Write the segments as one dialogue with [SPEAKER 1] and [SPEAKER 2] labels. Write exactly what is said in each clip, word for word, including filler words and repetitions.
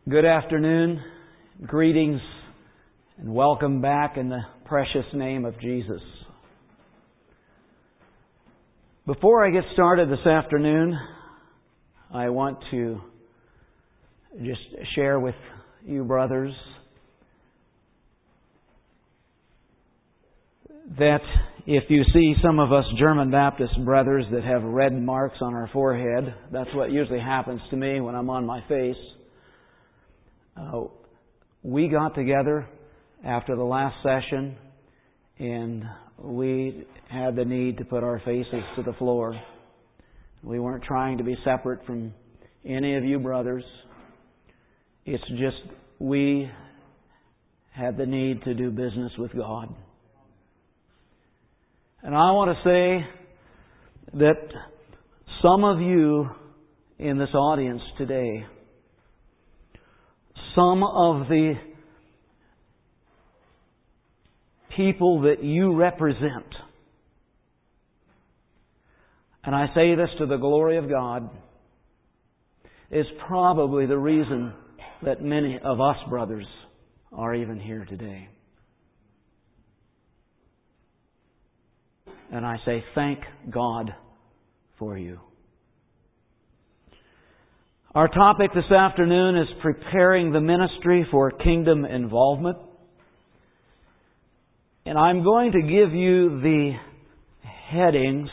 [SPEAKER 1] Good afternoon, greetings, and welcome back in the precious name of Jesus. Before I get started this afternoon, I want to just share with you brothers that if you see some of us German Baptist brothers that have red marks on our forehead, that's what usually happens to me when I'm on my face. Uh, we got together after the last session and we had the need to put our faces to the floor. We weren't trying to be separate from any of you brothers. It's just we had the need to do business with God. And I want to say that some of you in this audience today, some of the people that you represent, and I say this to the glory of God, is probably the reason that many of us brothers are even here today. And I say thank God for you. Our topic this afternoon is preparing the ministry for kingdom involvement. And I'm going to give you the headings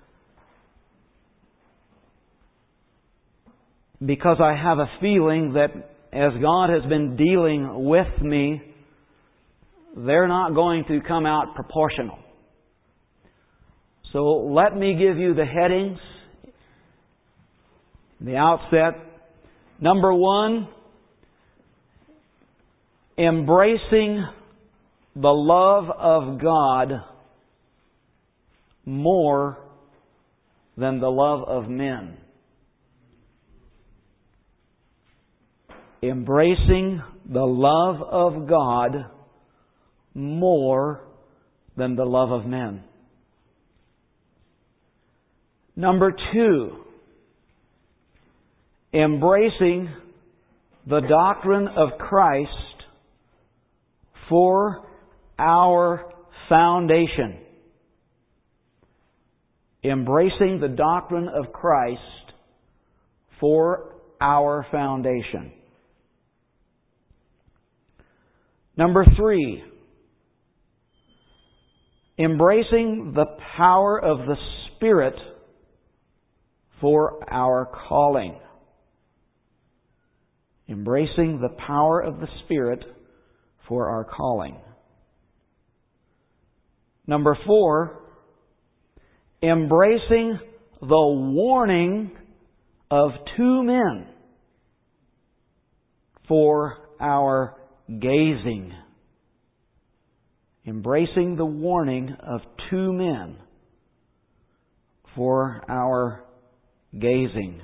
[SPEAKER 1] because I have a feeling that as God has been dealing with me, they're not going to come out proportional. So let me give you the headings. The outset. Number one, embracing the love of God more than the love of men. Embracing the love of God more than the love of men. Number two, embracing the doctrine of Christ for our foundation. Embracing the doctrine of Christ for our foundation. Number three, embracing the power of the Spirit for our calling. Embracing the power of the Spirit for our calling. Number four, embracing the warning of two men for our gazing. Embracing the warning of two men for our gazing.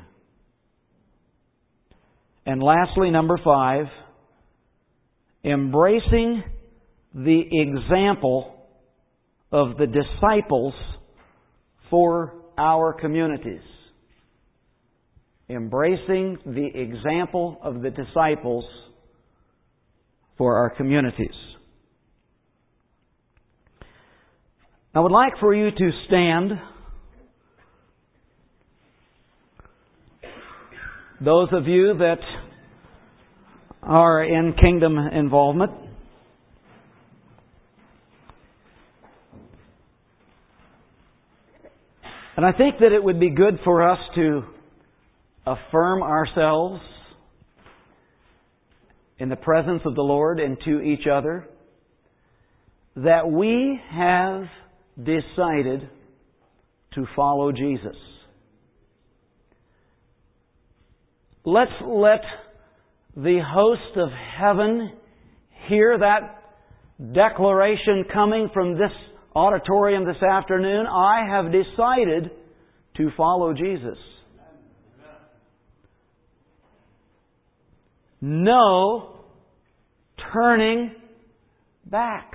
[SPEAKER 1] And lastly, number five, embracing the example of the disciples for our communities. Embracing the example of the disciples for our communities. I would like for you to stand. Those of you that are in kingdom involvement. And I think that it would be good for us to affirm ourselves in the presence of the Lord and to each other that we have decided to follow Jesus. Let's let the host of heaven hear that declaration coming from this auditorium this afternoon. I have decided to follow Jesus. No turning back.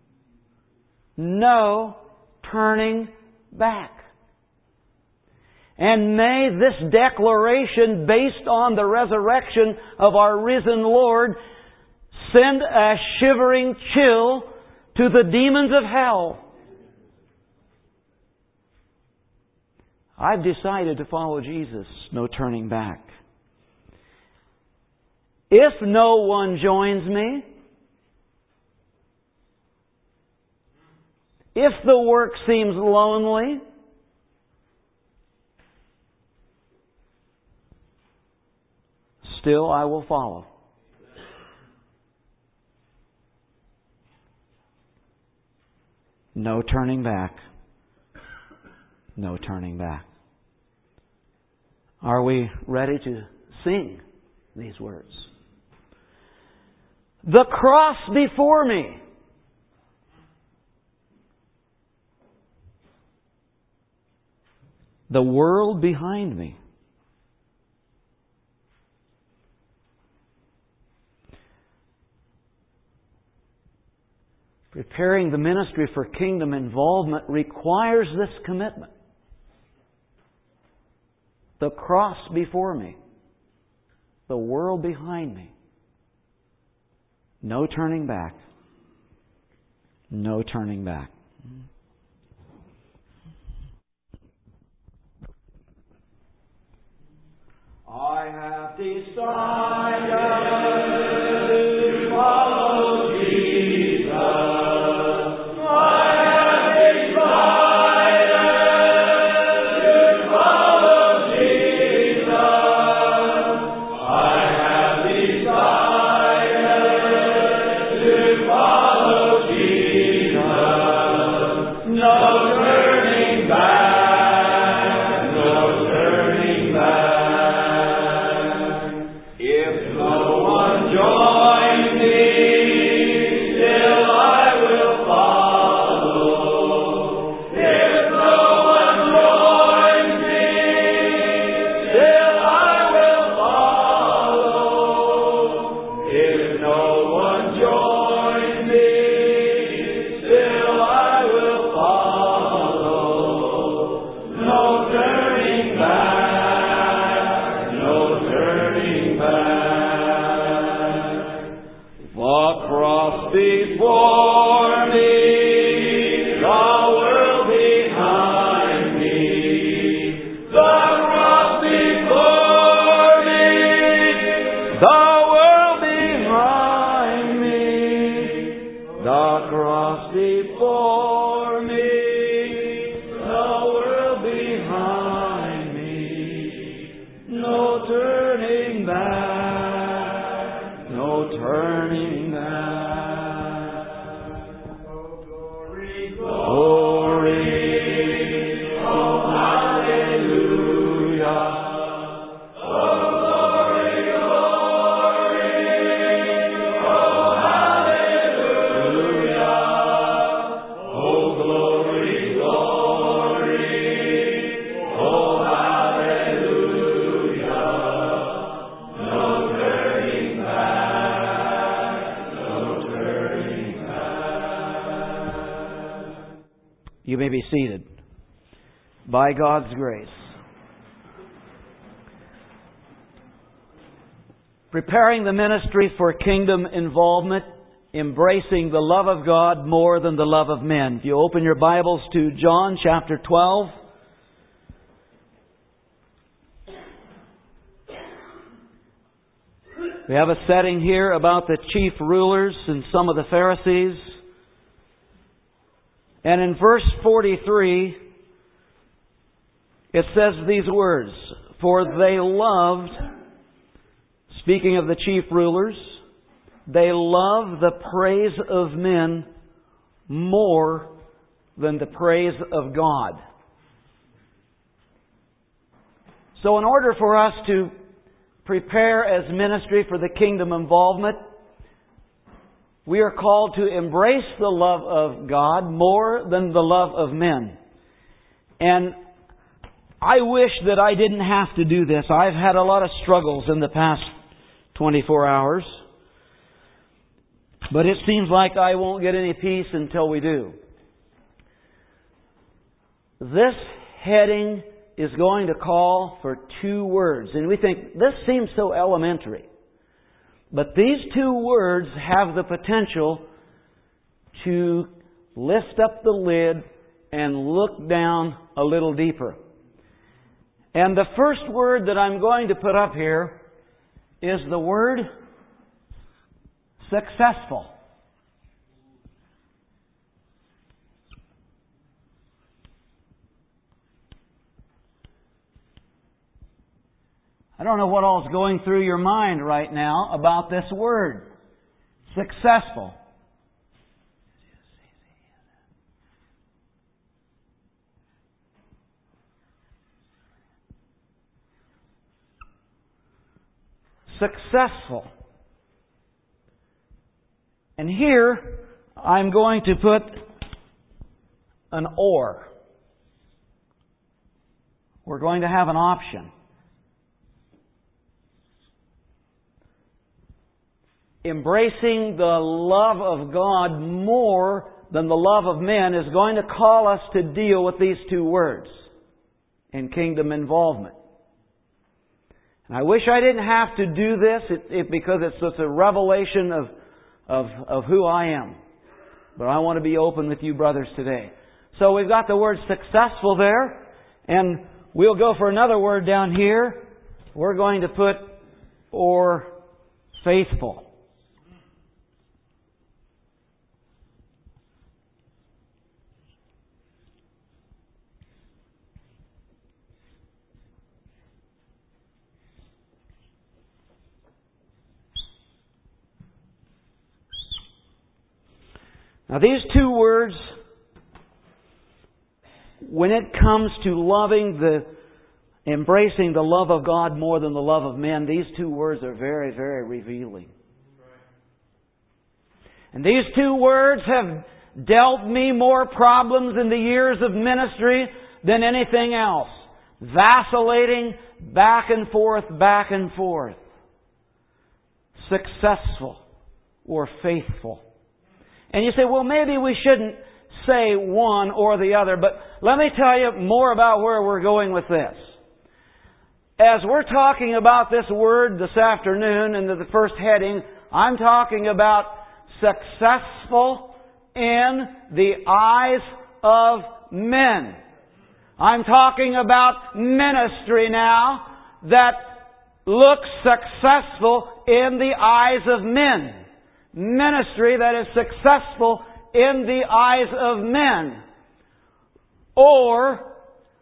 [SPEAKER 1] No turning back. And may this declaration, based on the resurrection of our risen Lord, send a shivering chill to the demons of hell. I've decided to follow Jesus. No turning back. If no one joins me, if the work seems lonely, still I will follow. No turning back. No turning back. Are we ready to sing these words? The cross before me. The world behind me. Preparing the ministry for kingdom involvement requires this commitment. The cross before me. The world behind me. No turning back. No turning back. I have decided to follow Jesus. You may be seated. By God's grace. Preparing the ministry for kingdom involvement, embracing the love of God more than the love of men. If you open your Bibles to John chapter twelve. We have a setting here about the chief rulers and some of the Pharisees. And in verse forty-three, it says these words, "For they loved," speaking of the chief rulers, "they loved the praise of men more than the praise of God." So in order for us to prepare as ministry for the kingdom involvement, we are called to embrace the love of God more than the love of men. And I wish that I didn't have to do this. I've had a lot of struggles in the past twenty-four hours. But it seems like I won't get any peace until we do. This heading is going to call for two words. And we think, this seems so elementary. But these two words have the potential to lift up the lid and look down a little deeper. And the first word that I'm going to put up here is the word successful. I don't know what all is going through your mind right now about this word, successful. Successful. And here, I'm going to put an or. We're going to have an option. Embracing the love of God more than the love of men is going to call us to deal with these two words in kingdom involvement. And I wish I didn't have to do this it, it, because it's such a revelation of, of, of who I am. But I want to be open with you brothers today. So we've got the word successful there. And we'll go for another word down here. We're going to put or faithful. Now these two words, when it comes to loving the, embracing the love of God more than the love of men, these two words are very, very revealing. And these two words have dealt me more problems in the years of ministry than anything else. Vacillating back and forth, back and forth. Successful or faithful. And you say, well, maybe we shouldn't say one or the other, but let me tell you more about where we're going with this. As we're talking about this word this afternoon in the first heading, I'm talking about successful in the eyes of men. I'm talking about ministry now that looks successful in the eyes of men. Ministry that is successful in the eyes of men. Or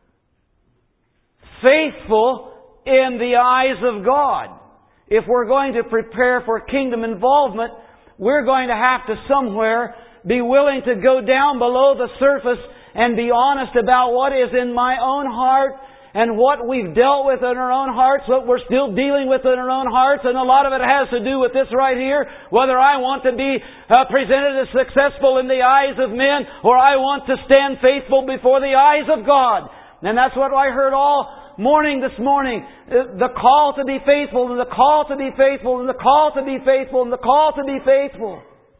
[SPEAKER 1] faithful in the eyes of God. If we're going to prepare for kingdom involvement, we're going to have to somewhere be willing to go down below the surface and be honest about what is in my own heart and what we've dealt with in our own hearts, what we're still dealing with in our own hearts. And a lot of it has to do with this right here. Whether I want to be uh, presented as successful in the eyes of men or I want to stand faithful before the eyes of God. And that's what I heard all morning this morning. The call to be faithful and the call to be faithful and the call to be faithful and the call to be faithful.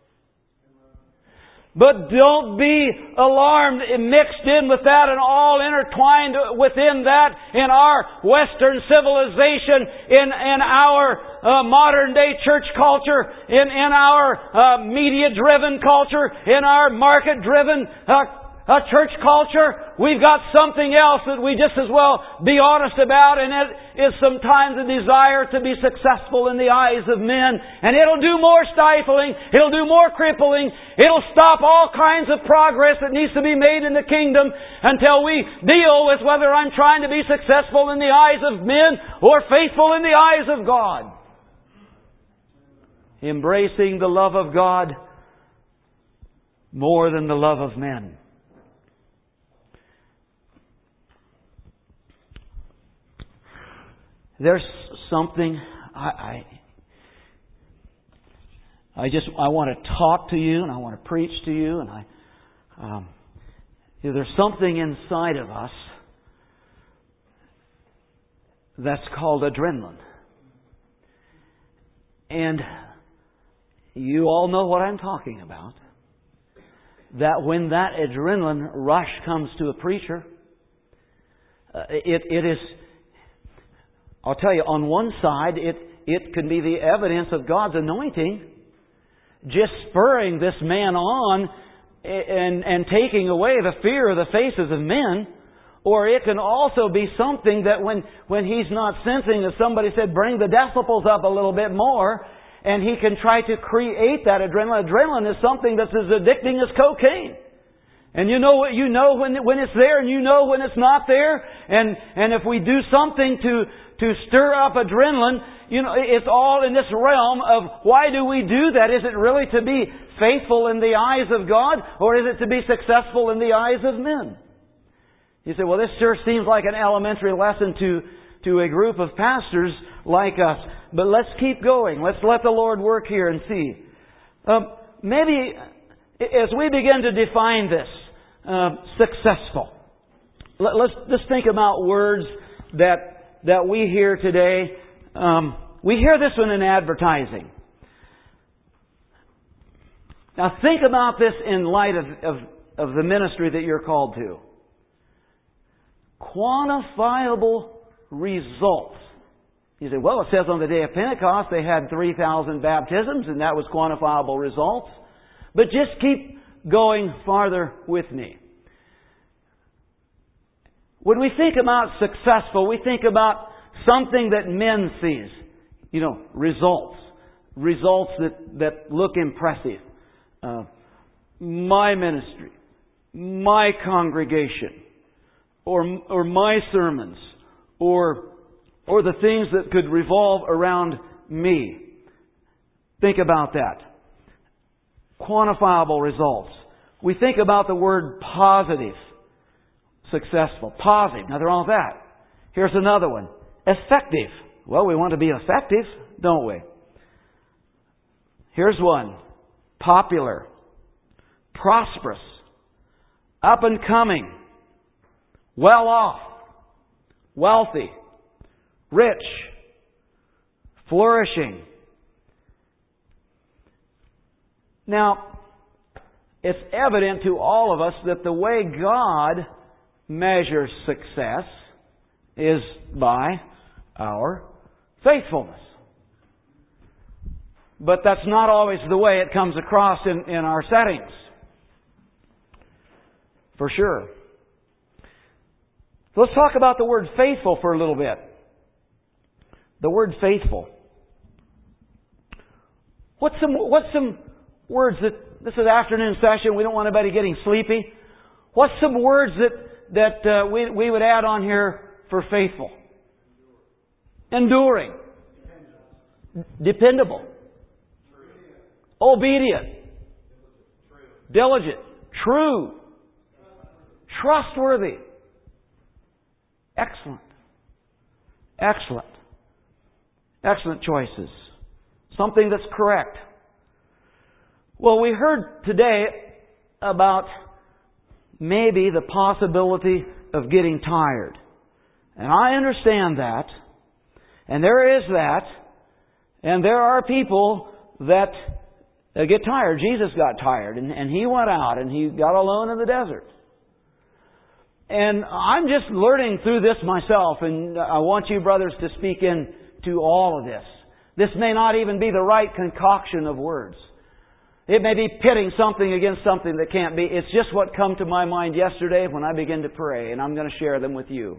[SPEAKER 1] But don't be alarmed, mixed in with that and all intertwined within that in our Western civilization, in, in our uh, modern day church culture, in, in our uh, media-driven culture, in our market-driven uh, uh, church culture. We've got something else that we just as well be honest about, and it is sometimes a desire to be successful in the eyes of men. And it'll do more stifling, it'll do more crippling, it'll stop all kinds of progress that needs to be made in the kingdom until we deal with whether I'm trying to be successful in the eyes of men or faithful in the eyes of God. Embracing the love of God more than the love of men. There's something I, I I just I want to talk to you and I want to preach to you and I um, you know, there's something inside of us that's called adrenaline, and you all know what I'm talking about. That when that adrenaline rush comes to a preacher, uh, it, it is, I'll tell you, on one side, it, it can be the evidence of God's anointing, just spurring this man on and, and taking away the fear of the faces of men. Or it can also be something that when, when he's not sensing, as somebody said, bring the decibels up a little bit more, and he can try to create that adrenaline. Adrenaline is something that's as addicting as cocaine. And you know you know when when it's there, and you know when it's not there. And and if we do something to to stir up adrenaline, you know, it's all in this realm of why do we do that? Is it really to be faithful in the eyes of God, or is it to be successful in the eyes of men? You say, well, this sure seems like an elementary lesson to, to a group of pastors like us. But let's keep going. Let's let the Lord work here and see. Um, maybe as we begin to define this, uh, successful, let, let's just think about words that, that we hear today. Um, we hear this one in advertising. Now think about this in light of, of, of the ministry that you're called to. Quantifiable results. You say, well, it says on the day of Pentecost they had three thousand baptisms and that was quantifiable results. But just keep going farther with me. When we think about successful, we think about something that men sees. You know, results. Results that, that look impressive. Uh, my ministry. My congregation. Or, or my sermons, or, or the things that could revolve around me. Think about that. Quantifiable results. We think about the word positive. Successful. Positive. Nothing wrong with that. Here's another one. Effective. Well, we want to be effective, don't we? Here's one. Popular. Prosperous. Up and coming. Well off, wealthy, rich, flourishing. Now, it's evident to all of us that the way God measures success is by our faithfulness. But that's not always the way it comes across in, in our settings. For sure. Let's talk about the word faithful for a little bit. The word faithful. What's some, what's some words that, this is afternoon session, we don't want anybody getting sleepy. What's some words that, that uh, we, we would add on here for faithful? Enduring. Dependable. Obedient. Diligent. True. Trustworthy. Excellent. Excellent. Excellent choices. Something that's correct. Well, we heard today about maybe the possibility of getting tired. And I understand that. And there is that. And there are people that get tired. Jesus got tired. And, and He went out and He got alone in the desert. And I'm just learning through this myself, and I want you, brothers, to speak in to all of this. This may not even be the right concoction of words. It may be pitting something against something that can't be. It's just what come to my mind yesterday when I began to pray, and I'm going to share them with you.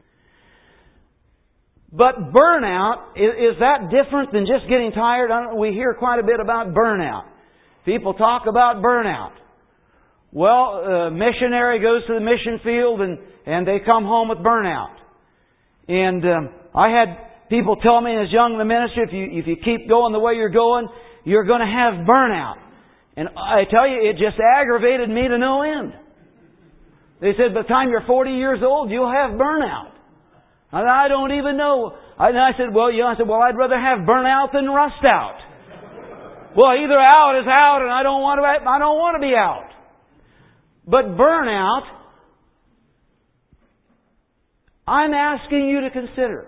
[SPEAKER 1] But burnout, is that different than just getting tired? We hear quite a bit about burnout. People talk about burnout. Well, a missionary goes to the mission field and, and they come home with burnout. And um, I had people tell me as young in the ministry, if you, if you keep going the way you're going, you're going to have burnout. And I tell you, it just aggravated me to no end. They said, by the time you're forty years old, you'll have burnout. And I don't even know. And I said, well, you know, I said, well, I'd rather have burnout than rust out. Well, either out is out, and I don't want to, I don't want to be out. But burnout, I'm asking you to consider.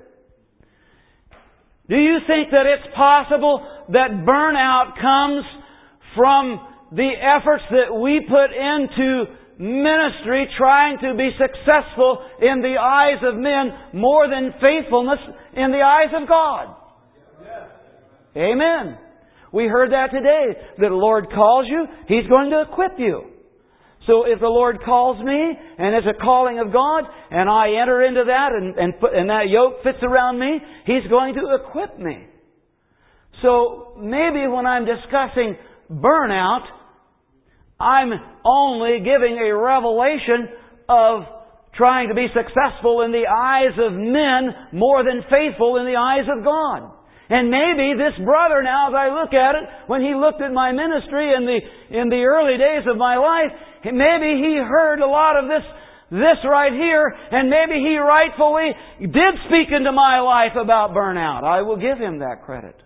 [SPEAKER 1] Do you think that it's possible that burnout comes from the efforts that we put into ministry trying to be successful in the eyes of men more than faithfulness in the eyes of God. Amen. We heard that today. That the Lord calls you, He's going to equip you. So if the Lord calls me, and it's a calling of God, and I enter into that, and, and, put, and that yoke fits around me, He's going to equip me. So maybe when I'm discussing burnout, I'm only giving a revelation of trying to be successful in the eyes of men more than faithful in the eyes of God. And maybe this brother now, as I look at it, when he looked at my ministry in the in the early days of my life, maybe he heard a lot of this this right here, and maybe he rightfully did speak into my life about burnout. I will give him that credit.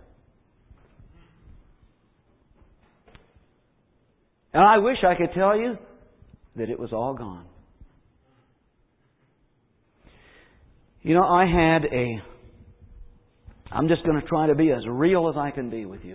[SPEAKER 1] And I wish I could tell you that it was all gone. You know, I had a... I'm just going to try to be as real as I can be with you.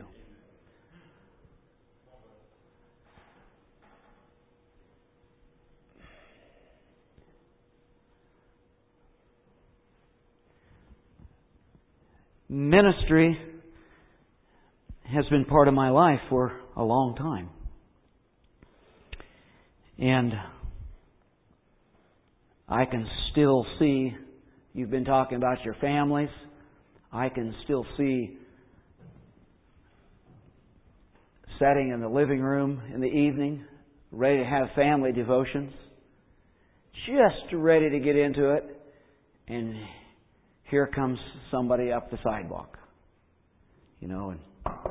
[SPEAKER 1] Ministry has been part of my life for a long time. And I can still see, you've been talking about your families. I can still see sitting in the living room in the evening, ready to have family devotions, just ready to get into it, and here comes somebody up the sidewalk, you know, and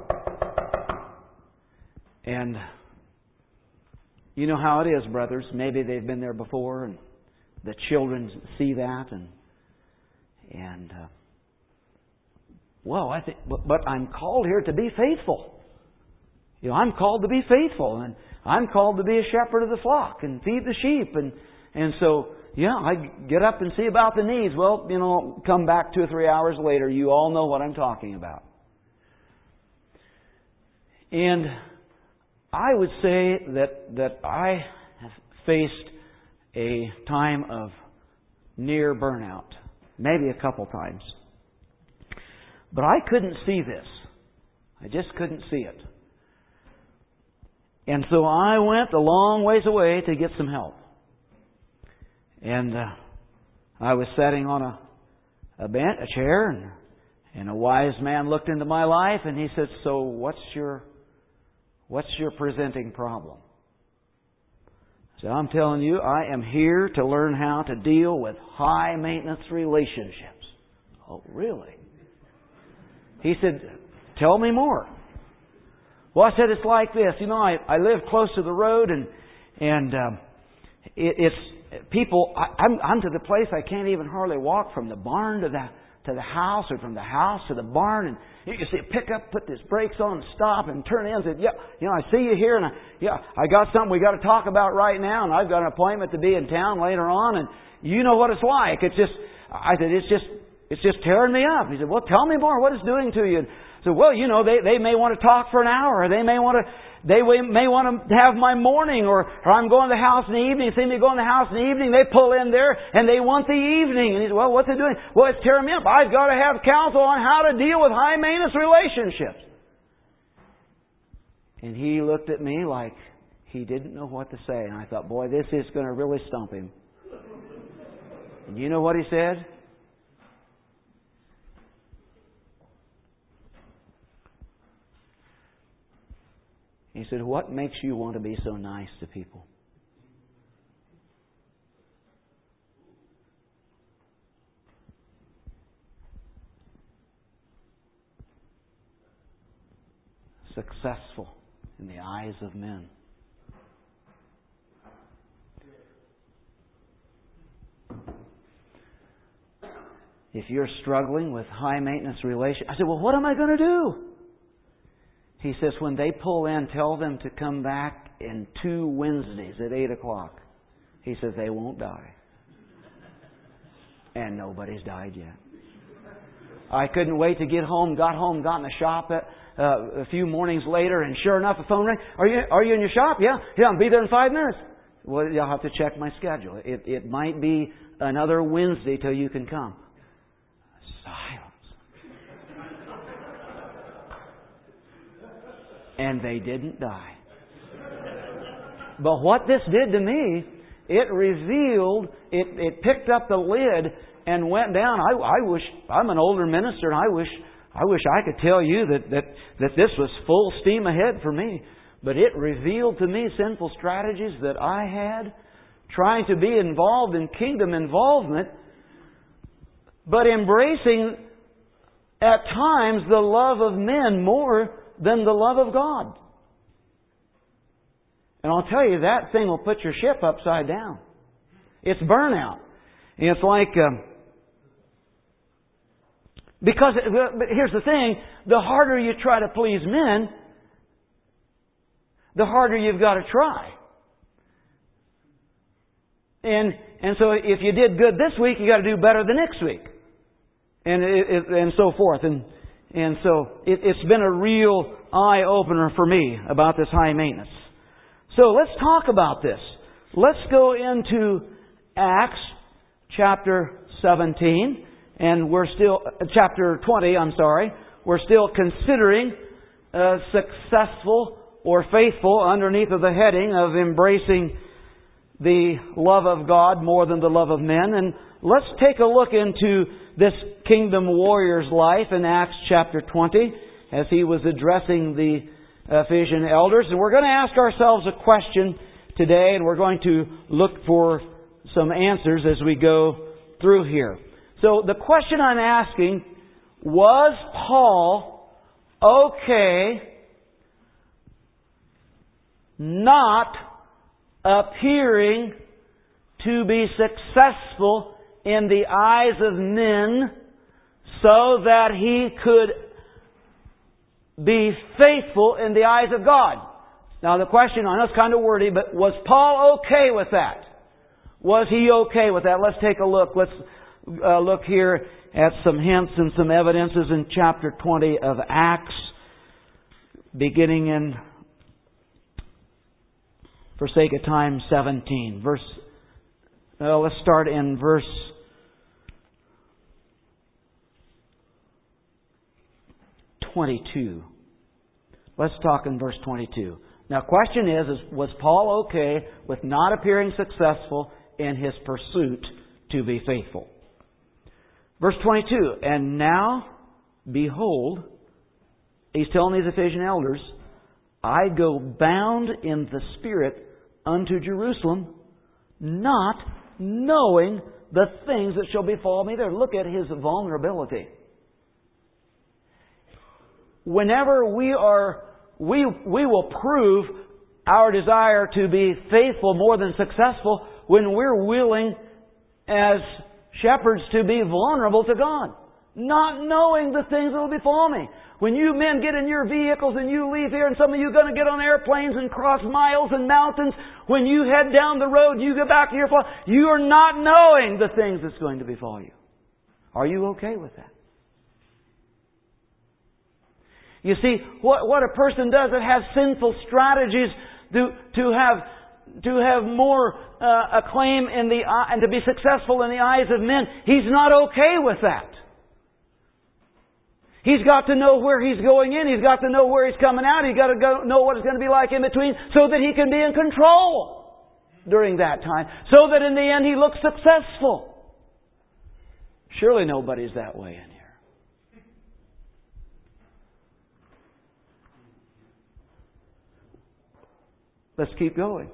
[SPEAKER 1] and you know how it is, brothers. Maybe they've been there before, and the children see that, and and. Uh, Well, I think, but, but I'm called here to be faithful. You know, I'm called to be faithful, and I'm called to be a shepherd of the flock and feed the sheep, and and so yeah, I get up and see about the needs. Well, you know, come back two or three hours later, you all know what I'm talking about. And I would say that that I have faced a time of near burnout, maybe a couple times. But I couldn't see this. I just couldn't see it. And so I went a long ways away to get some help. And uh, I was sitting on a, a bench, a chair, and, and a wise man looked into my life, and he said, "So what's your what's your presenting problem?" So I'm telling you, I am here to learn how to deal with high maintenance relationships. Oh, really? He said, "Tell me more." Well, I said, "It's like this. You know, I, I live close to the road, and and um, it, it's people. I, I'm I'm to the place I can't even hardly walk from the barn to the to the house, or from the house to the barn. And you can see it pick up, put his brakes on, and stop, and turn in. And said, yeah, you know, I see you here, and I, yeah, I got something we got to talk about right now, and I've got an appointment to be in town later on, and you know what it's like. It's just, I said, it's just." It's just tearing me up. He said, "Well, tell me more. What it's doing to you?" So, well, you know, they, they may want to talk for an hour, or they may want to they may want to have my morning, or, or I'm going to the house in the evening. See me go in the house in the evening. They pull in there and they want the evening. And he said, "Well, what's it doing?" "Well, it's tearing me up. I've got to have counsel on how to deal with high maintenance relationships." And he looked at me like he didn't know what to say. And I thought, boy, this is going to really stump him. And you know what he said? He said, "What makes you want to be so nice to people?" Successful in the eyes of men. If you're struggling with high maintenance relations, I said, "Well, what am I going to do?" He says, "When they pull in, tell them to come back in two Wednesdays at eight o'clock. He says, "They won't die." And nobody's died yet. I couldn't wait to get home, got home, got in the shop at, uh, a few mornings later, and sure enough, the phone rang. Are you, are you in your shop?" "Yeah. Yeah, I'll be there in five minutes. Well, you'll have to check my schedule. It, it might be another Wednesday till you can come. Silence. And they didn't die. But what this did to me, it revealed, it, it picked up the lid and went down. I, I wish, I'm an older minister, and I wish I wish I could tell you that, that, that this was full steam ahead for me. But it revealed to me sinful strategies that I had, trying to be involved in kingdom involvement, but embracing at times the love of men more than the love of God. And I'll tell you, that thing will put your ship upside down. It's burnout. And it's like... Um, because, but here's the thing, the harder you try to please men, the harder you've got to try. And and so if you did good this week, you got to do better the next week. And it, it, and so forth. And and so it, it's been a real eye-opener for me about this high maintenance. So let's talk about this. Let's go into Acts chapter seventeen. And we're still, chapter twenty, I'm sorry. We're still considering uh, successful or faithful underneath of the heading of embracing the love of God more than the love of men. And let's take a look into this kingdom warrior's life in Acts chapter twenty as he was addressing the Ephesian elders. And we're going to ask ourselves a question today, and we're going to look for some answers as we go through here. So the question I'm asking, was Paul okay not appearing to be successful in the eyes of men so that he could be faithful in the eyes of God? Now the question, I know it's kind of wordy, but was Paul okay with that? Was he okay with that? Let's take a look. Let's Uh, look here at some hints and some evidences in chapter twenty of Acts, beginning in, for sake of time, seventeen. Verse. Uh, let's start in verse twenty-two. Let's talk in verse twenty-two. Now, question is, is: was Paul okay with not appearing successful in his pursuit to be faithful? Verse twenty-two, and now, behold, he's telling these Ephesian elders, I go bound in the Spirit unto Jerusalem, not knowing the things that shall befall me there. Look at his vulnerability. Whenever we are, we, we will prove our desire to be faithful more than successful when we're willing as shepherds to be vulnerable to God, not knowing the things that will befall me. When you men get in your vehicles and you leave here, and some of you are going to get on airplanes and cross miles and mountains, when you head down the road, you get back to your farm, you are not knowing the things that's going to befall you. Are you okay with that? You see, what, what a person does that has sinful strategies to, to have to have more uh, acclaim in the eye, and to be successful in the eyes of men, he's not okay with that. He's got to know where he's going in. He's got to know where he's coming out. He's got to go, know what it's going to be like in between so that he can be in control during that time. So that in the end he looks successful. Surely nobody's that way in here. Let's keep going.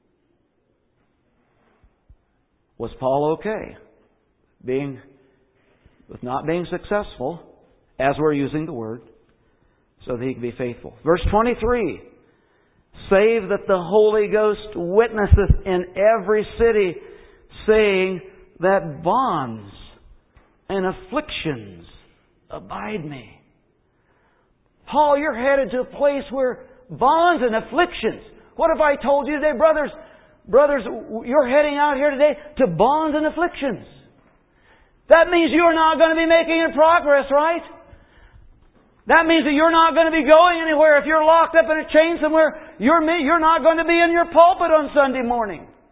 [SPEAKER 1] Was Paul okay being with not being successful, as we're using the word, so that he can be faithful? Verse twenty-three, save that the Holy Ghost witnesseth in every city, saying that bonds and afflictions abide me. Paul, you're headed to a place where bonds and afflictions. What if I told you today, brothers, brothers, you're heading out here today to bonds and afflictions. That means you're not going to be making any progress, right? That means that you're not going to be going anywhere. If you're locked up in a chain somewhere, you're, you're not going to be in your pulpit on Sunday morning.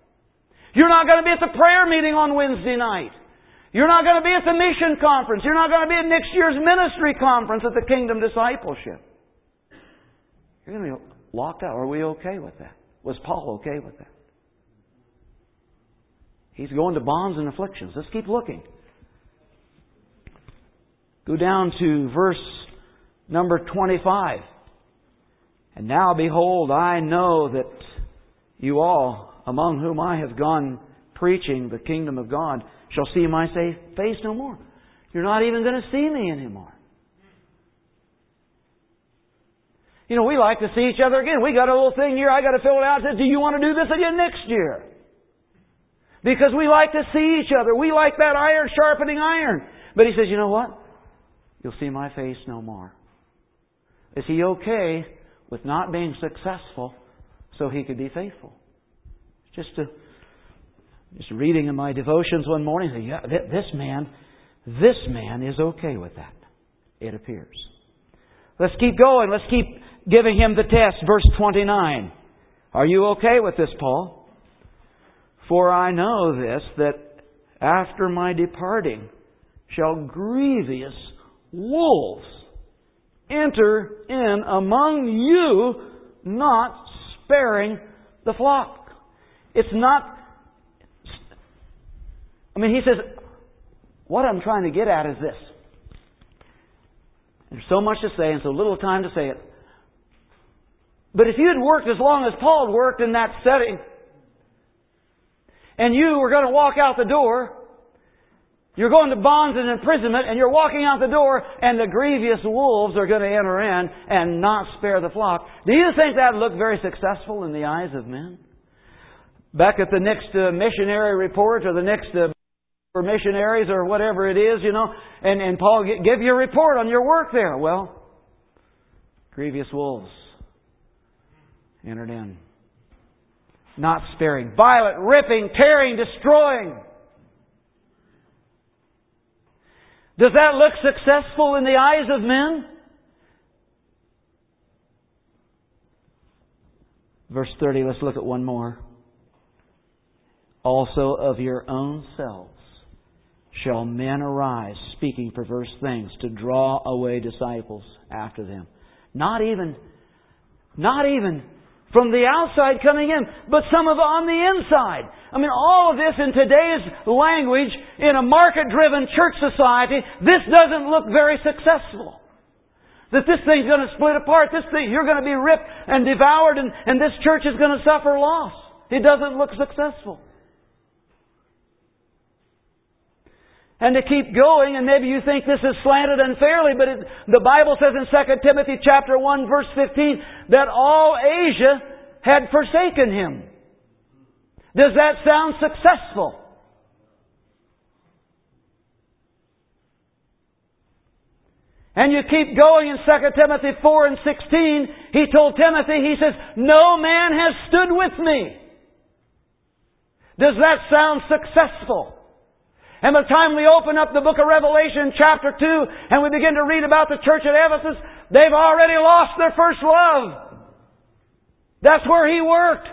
[SPEAKER 1] You're not going to be at the prayer meeting on Wednesday night. You're not going to be at the mission conference. You're not going to be at next year's ministry conference at the Kingdom Discipleship. You're going to be locked out. Are we okay with that? Was Paul okay with that? He's going to bonds and afflictions. Let's keep looking. Go down to verse number twenty-five. And now, behold, I know that you all, among whom I have gone preaching the kingdom of God, shall see my face no more. You're not even going to see me anymore. You know, we like to see each other again. We got a little thing here. I got to fill it out. It says, do you want to do this again next year? Because we like to see each other. We like that iron sharpening iron. But he says, you know what? You'll see my face no more. Is he okay with not being successful so he could be faithful? Just to, just reading in my devotions one morning, say, yeah, this man, this man is okay with that. It appears. Let's keep going. Let's keep giving him the test. Verse twenty-nine. Are you okay with this, Paul? For I know this, that after my departing shall grievous wolves enter in among you, not sparing the flock. It's not... I mean, he says, what I'm trying to get at is this. There's so much to say and so little time to say it. But if you had worked as long as Paul had worked in that setting, and you were going to walk out the door, you're going to bonds and imprisonment, and you're walking out the door, and the grievous wolves are going to enter in and not spare the flock. Do you think that looked very successful in the eyes of men? Back at the next uh, missionary report, or the next uh, for missionaries, or whatever it is, you know, and, and Paul, give you a report on your work there. Well, grievous wolves entered in. Not sparing. Violent, ripping, tearing, destroying. Does that look successful in the eyes of men? Verse thirty, let's look at one more. Also of your own selves shall men arise, speaking perverse things, to draw away disciples after them. Not even, not even from the outside coming in, but some of on the inside. I mean, all of this in today's language, in a market-driven church society, this doesn't look very successful. That this thing's going to split apart. This thing, you're going to be ripped and devoured, and, and this church is going to suffer loss. It doesn't look successful. And to keep going, and maybe you think this is slanted unfairly, but it, the Bible says in Second Timothy chapter one, verse fifteen, that all Asia had forsaken Him. Does that sound successful? And you keep going in Second Timothy four and sixteen, he told Timothy, he says, no man has stood with me. Does that sound successful? And by the time we open up the book of Revelation chapter two and we begin to read about the church at Ephesus, they've already lost their first love. That's where he worked.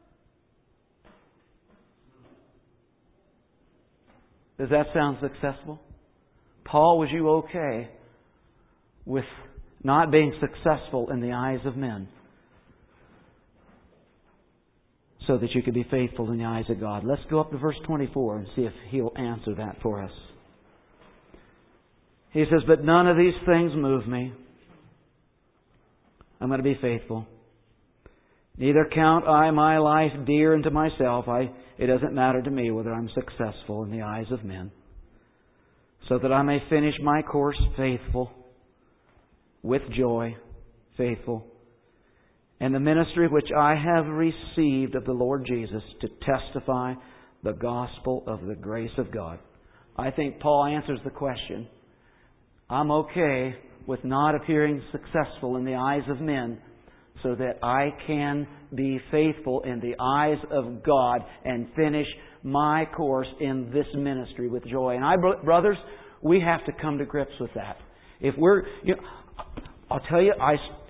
[SPEAKER 1] Does that sound successful? Paul, was you okay with not being successful in the eyes of men, so that you could be faithful in the eyes of God? Let's go up to verse twenty-four and see if He'll answer that for us. He says, but none of these things move me. I'm going to be faithful. Neither count I my life dear unto myself. I, it doesn't matter to me whether I'm successful in the eyes of men, so that I may finish my course faithful, with joy, faithful, and the ministry which I have received of the Lord Jesus, to testify the gospel of the grace of God. I think Paul answers the question. I'm okay with not appearing successful in the eyes of men, so that I can be faithful in the eyes of God and finish my course in this ministry with joy. And I, brothers, we have to come to grips with that. If we're, you know, I'll tell you, I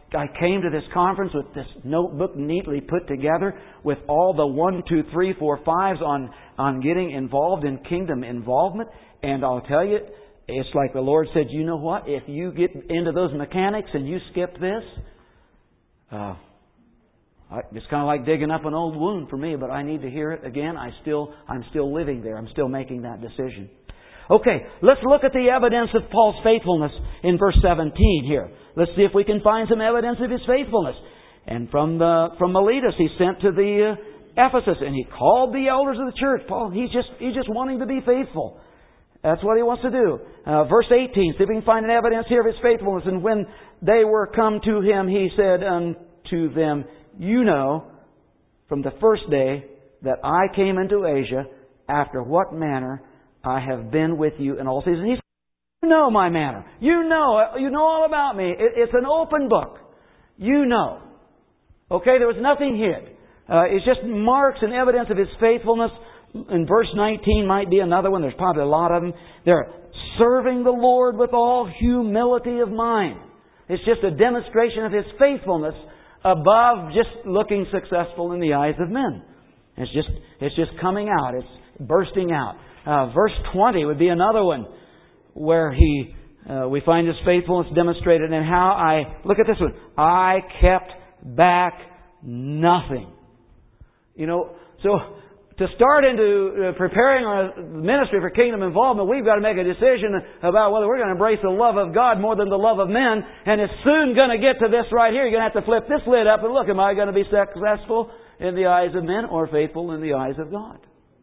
[SPEAKER 1] I came to this conference with this notebook neatly put together with all the one, two, three, four, fives on, on getting involved in kingdom involvement. And I'll tell you, it's like the Lord said, you know what? If you get into those mechanics and you skip this, uh, it's kind of like digging up an old wound for me, but I need to hear it again. I still, I'm still living there. I'm still making that decision. Okay, let's look at the evidence of Paul's faithfulness in verse seventeen here. Let's see if we can find some evidence of his faithfulness. And from the from Miletus, he sent to the uh, Ephesus, and he called the elders of the church. Paul, he's just he's just wanting to be faithful. That's what he wants to do. Uh, verse eighteen, see if we can find an evidence here of his faithfulness. And when they were come to him, he said unto them, you know, from the first day that I came into Asia, after what manner I have been with you in all seasons. He said, you know my manner. You know, you know all about me. It, it's an open book. You know. Okay, there was nothing hid. Uh, it's just marks and evidence of his faithfulness. In verse nineteen might be another one. There's probably a lot of them. They're serving the Lord with all humility of mind. It's just a demonstration of his faithfulness above just looking successful in the eyes of men. It's just, it's just coming out. It's bursting out. Uh, verse twenty would be another one where he uh, we find his faithfulness demonstrated in how I, look at this one, I kept back nothing. You know, so to start into uh, preparing our ministry for kingdom involvement, we've got to make a decision about whether we're going to embrace the love of God more than the love of men. And it's soon going to get to this right here. You're going to have to flip this lid up and look, am I going to be successful in the eyes of men or faithful in the eyes of God?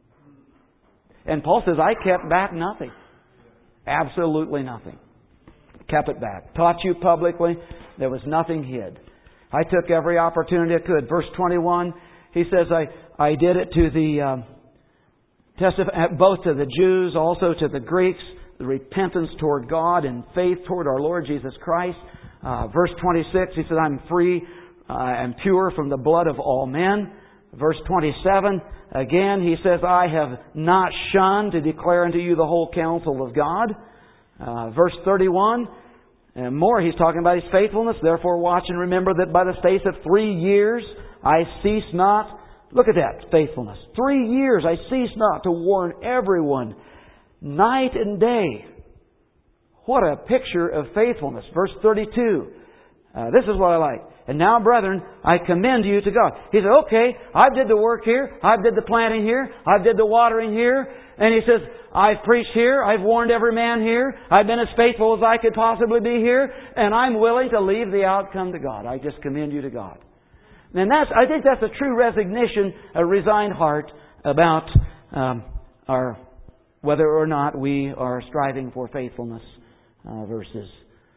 [SPEAKER 1] And Paul says, I kept back nothing. Absolutely nothing. Kept it back. Taught you publicly. There was nothing hid. I took every opportunity I could. Verse twenty-one, he says, I, I did it to the, um, testif- both to the Jews, also to the Greeks, the repentance toward God and faith toward our Lord Jesus Christ. Uh, verse twenty-six, he said, I'm free uh, and pure from the blood of all men. Verse twenty-seven, again, he says, I have not shunned to declare unto you the whole counsel of God. Uh, verse thirty-one, and more, he's talking about his faithfulness. Therefore watch and remember that by the space of three years I cease not. Look at that, faithfulness. Three years I cease not to warn everyone, night and day. What a picture of faithfulness. Verse thirty-two, uh, this is what I like. And now, brethren, I commend you to God. He said, okay, I did the work here. I did the planting here. I did the watering here. And he says, I've preached here. I've warned every man here. I've been as faithful as I could possibly be here. And I'm willing to leave the outcome to God. I just commend you to God. And that's, I think that's a true resignation, a resigned heart about um, our whether or not we are striving for faithfulness uh, versus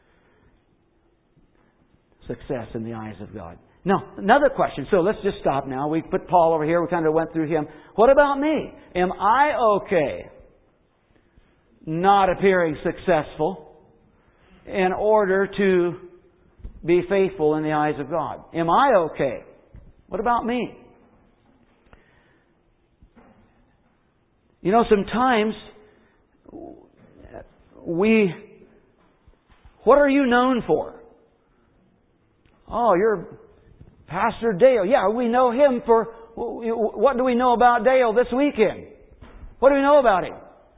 [SPEAKER 1] success in the eyes of God. Now, another question. So let's just stop now. We put Paul over here. We kind of went through him. What about me? Am I okay not appearing successful in order to be faithful in the eyes of God? Am I okay? What about me? You know, sometimes we... What are you known for? Oh, you're Pastor Dale. Yeah, we know him for... What do we know about Dale this weekend? What do we know about him?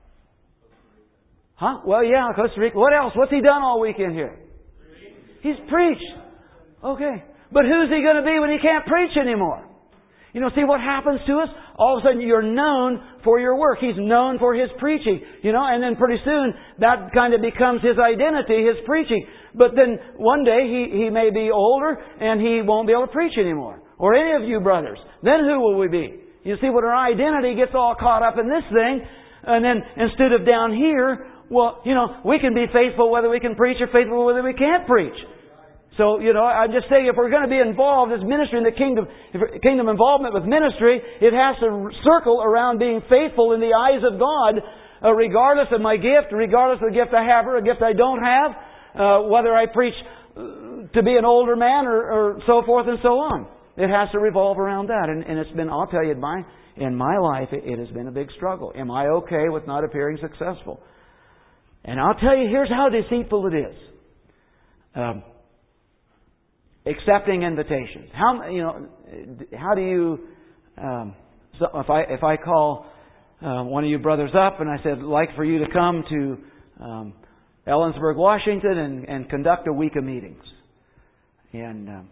[SPEAKER 1] Huh? Well, yeah, Costa Rica. What else? What's he done all weekend here? He's preached. Okay. But who's he going to be when he can't preach anymore? You know, see what happens to us? All of a sudden you're known for your work. He's known for his preaching. You know, and then pretty soon that kind of becomes his identity, his preaching. But then one day he, he may be older and he won't be able to preach anymore. Or any of you brothers. Then who will we be? You see, when our identity gets all caught up in this thing, and then instead of down here, well, you know, we can be faithful whether we can preach or faithful whether we can't preach. So, you know, I'm just saying, if we're going to be involved as ministry in the kingdom, kingdom involvement with ministry, it has to circle around being faithful in the eyes of God, uh, regardless of my gift, regardless of the gift I have or a gift I don't have, uh, whether I preach to be an older man or, or so forth and so on. It has to revolve around that. And, and it's been, I'll tell you, in my, in my life, it, it has been a big struggle. Am I okay with not appearing successful? And I'll tell you, here's how deceitful it is. Um, accepting invitations. How you know? How do you? Um, so if I if I call uh, one of you brothers up and I said, I'd like for you to come to um, Ellensburg, Washington, and, and conduct a week of meetings, and um,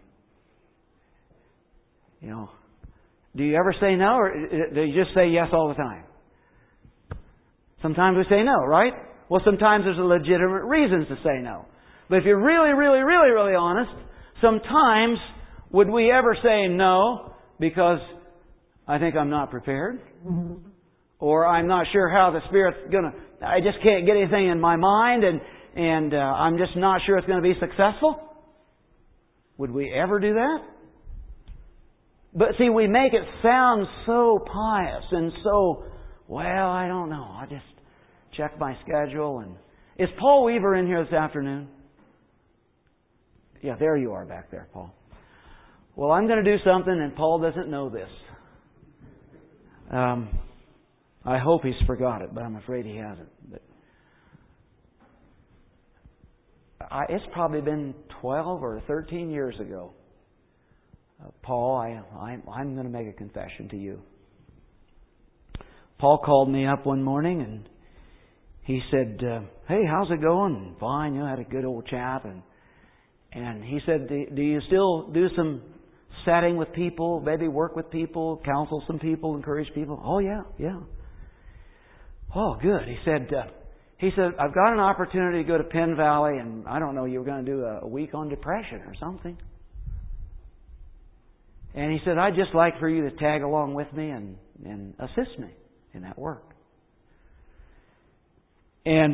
[SPEAKER 1] you know, do you ever say no, or do you just say yes all the time? Sometimes we say no, right? Well, sometimes there's a legitimate reasons to say no. But if you're really, really, really, really honest, sometimes would we ever say no because I think I'm not prepared? Or I'm not sure how the Spirit's going to... I just can't get anything in my mind and, and uh, I'm just not sure it's going to be successful? Would we ever do that? But see, we make it sound so pious and so, well, I don't know. I just check my schedule. And is Paul Weaver in here this afternoon? Yeah, there you are back there, Paul. Well, I'm going to do something and Paul doesn't know this. Um, I hope he's forgot it, but I'm afraid he hasn't. But I, it's probably been twelve or thirteen years ago. Uh, Paul, I, I, I'm going to make a confession to you. Paul called me up one morning and he said, uh, hey, how's it going? Fine, you know, had a good old chat. And, and he said, do, do you still do some setting with people, maybe work with people, counsel some people, encourage people? Oh, yeah, yeah. Oh, good. He said, uh, he said, I've got an opportunity to go to Penn Valley, and I don't know, you were going to do a, a week on depression or something. And he said, I'd just like for you to tag along with me and, and assist me in that work. And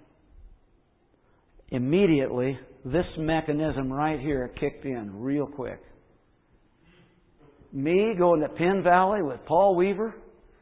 [SPEAKER 1] immediately, this mechanism right here kicked in real quick. Me going to Penn Valley with Paul Weaver?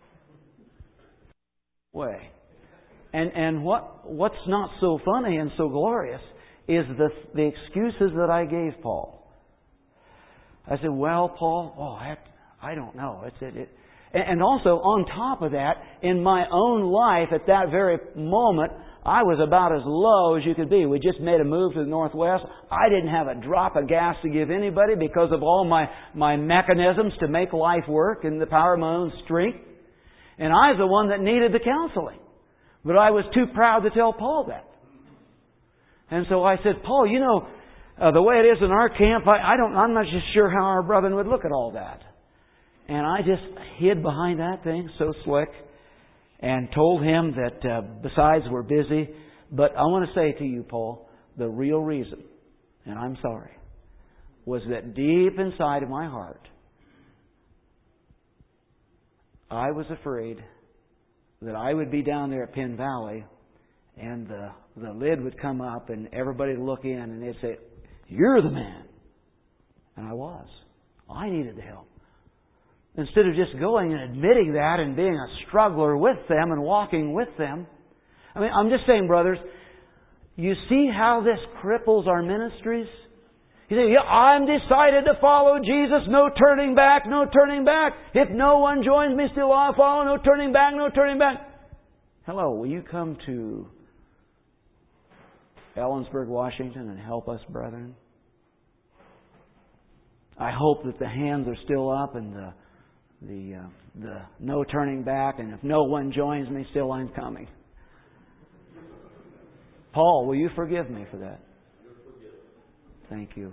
[SPEAKER 1] Way. And and what what's not so funny and so glorious is the the excuses that I gave Paul. I said, well, Paul, oh, I, I don't know. It's it, it. And also, on top of that, in my own life at that very moment, I was about as low as you could be. We just made a move to the Northwest. I didn't have a drop of gas to give anybody because of all my, my mechanisms to make life work and the power of my own strength. And I was the one that needed the counseling. But I was too proud to tell Paul that. And so I said, Paul, you know, uh, the way it is in our camp, I, I don't, I'm not just sure how our brethren would look at all that. And I just hid behind that thing so slick and told him that uh, besides we're busy. But I want to say to you, Paul, the real reason, and I'm sorry, was that deep inside of my heart, I was afraid that I would be down there at Penn Valley and the, the lid would come up and everybody would look in and they'd say, you're the man. And I was. I needed the help. Instead of just going and admitting that and being a struggler with them and walking with them. I mean, I'm just saying, brothers, you see how this cripples our ministries? You say, yeah, I'm decided to follow Jesus. No turning back, no turning back. If no one joins me, still I'll follow. No turning back, no turning back. Hello, will you come to Ellensburg, Washington and help us, brethren? I hope that the hands are still up and the the uh, the no turning back, and if no one joins me, still I'm coming. Paul, will you forgive me for that? Thank you.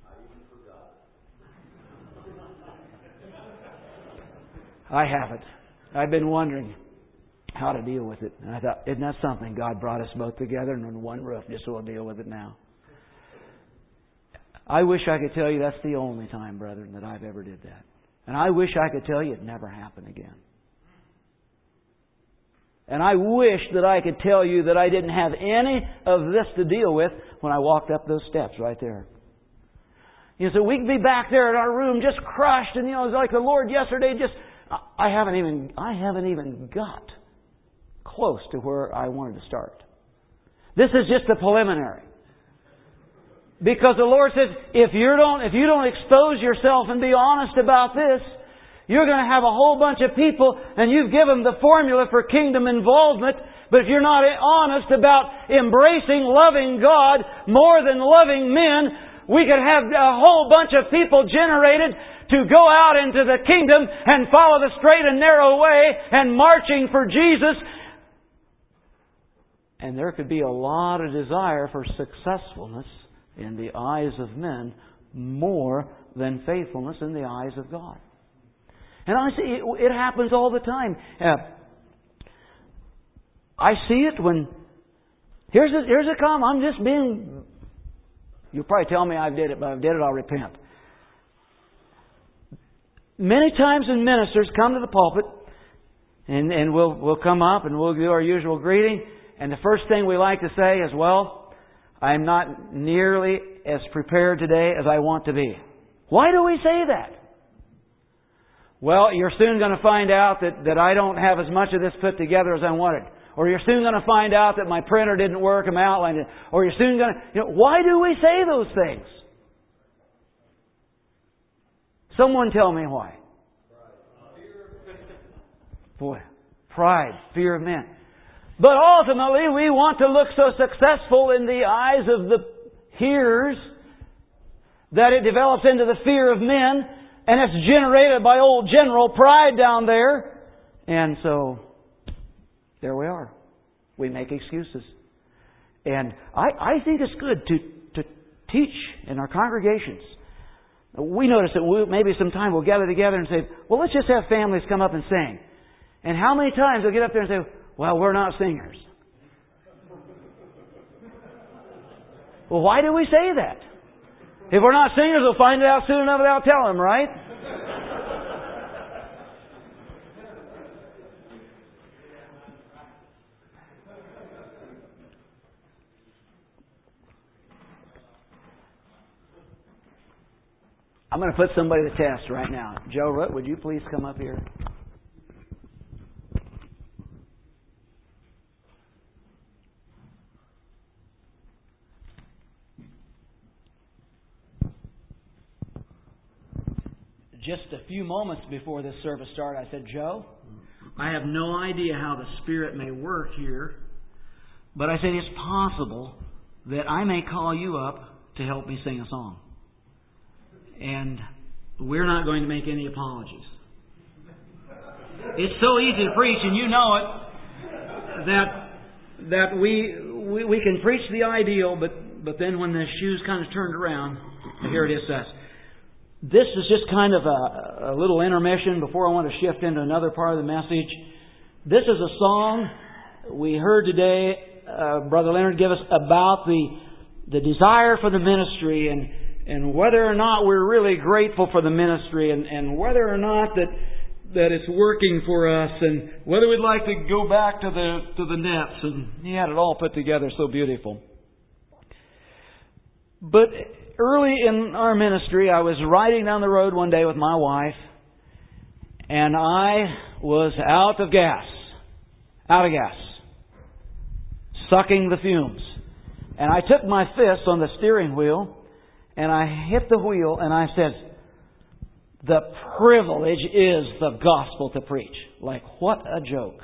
[SPEAKER 1] I haven't. I've been wondering how to deal with it. And I thought, isn't that something? God brought us both together and under one roof, just so we'll deal with it now. I wish I could tell you that's the only time, brethren, that I've ever did that. And I wish I could tell you it never happened again. And I wish that I could tell you that I didn't have any of this to deal with when I walked up those steps right there. You know, so we could be back there in our room just crushed, and you know, it's like the Lord yesterday just I haven't even I haven't even got close to where I wanted to start. This is just a preliminary. Because the Lord says, if you don't, if you don't expose yourself and be honest about this, you're going to have a whole bunch of people and you've given the formula for kingdom involvement. But if you're not honest about embracing, loving God more than loving men, we could have a whole bunch of people generated to go out into the kingdom and follow the straight and narrow way and marching for Jesus. And there could be a lot of desire for successfulness in the eyes of men more than faithfulness in the eyes of God. And I see it, it happens all the time. Uh, I see it when here's a, here's a come. I'm just being. You'll probably tell me I did it, but if I did it, I'll repent. Many times when ministers come to the pulpit, and and we'll we'll come up and we'll do our usual greeting, and the first thing we like to say is, "Well, I'm not nearly as prepared today as I want to be." Why do we say that? Well, you're soon going to find out that, that I don't have as much of this put together as I wanted. Or you're soon going to find out that my printer didn't work and my outline didn't. Or you're soon going to... You know, why do we say those things? Someone tell me why. Boy, pride, fear of men. But ultimately, we want to look so successful in the eyes of the hearers that it develops into the fear of men. And it's generated by old General Pride down there. And so, there we are. We make excuses. And I, I think it's good to, to teach in our congregations. We notice that we, maybe sometime we'll gather together and say, well, let's just have families come up and sing. And how many times they'll get up there and say, well, we're not singers. Well, why do we say that? If we're not singers, we'll find it out soon enough without telling them, right? I'm going to put somebody to the test right now. Joe Root, would you please come up here? Just a few moments before this service started, I said, Joe, I have no idea how the Spirit may work here, but I said it's possible that I may call you up to help me sing a song. And we're not going to make any apologies. It's so easy to preach, and you know it, that that we we, we can preach the ideal, but, but then when the shoe's kind of turned around, here it is says. This is just kind of a, a little intermission before I want to shift into another part of the message. This is a song we heard today, uh, Brother Leonard give us about the the desire for the ministry and, and whether or not we're really grateful for the ministry and, and whether or not that that it's working for us and whether we'd like to go back to the to the nets. And he had it all put together so beautiful. But early in our ministry, I was riding down the road one day with my wife, and I was out of gas. Out of gas. Sucking the fumes. And I took my fist on the steering wheel, and I hit the wheel, and I said, the privilege is the gospel to preach. Like, what a joke.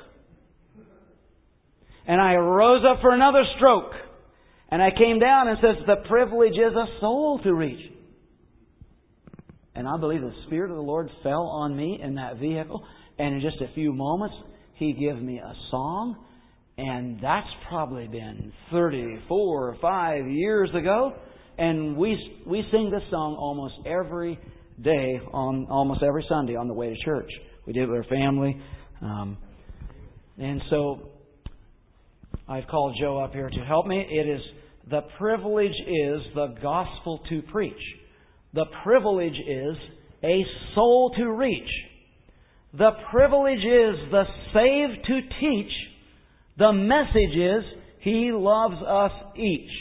[SPEAKER 1] And I rose up for another stroke. And I came down and says, the privilege is a soul to reach. And I believe the Spirit of the Lord fell on me in that vehicle. And in just a few moments, He gave me a song. And that's probably been thirty-four or five years ago. And we we sing this song almost every day, on almost every Sunday on the way to church. We did it with our family. Um, and so I've called Joe up here to help me. It is the privilege is the gospel to preach. The privilege is a soul to reach. The privilege is the saved to teach. The message is He loves us each.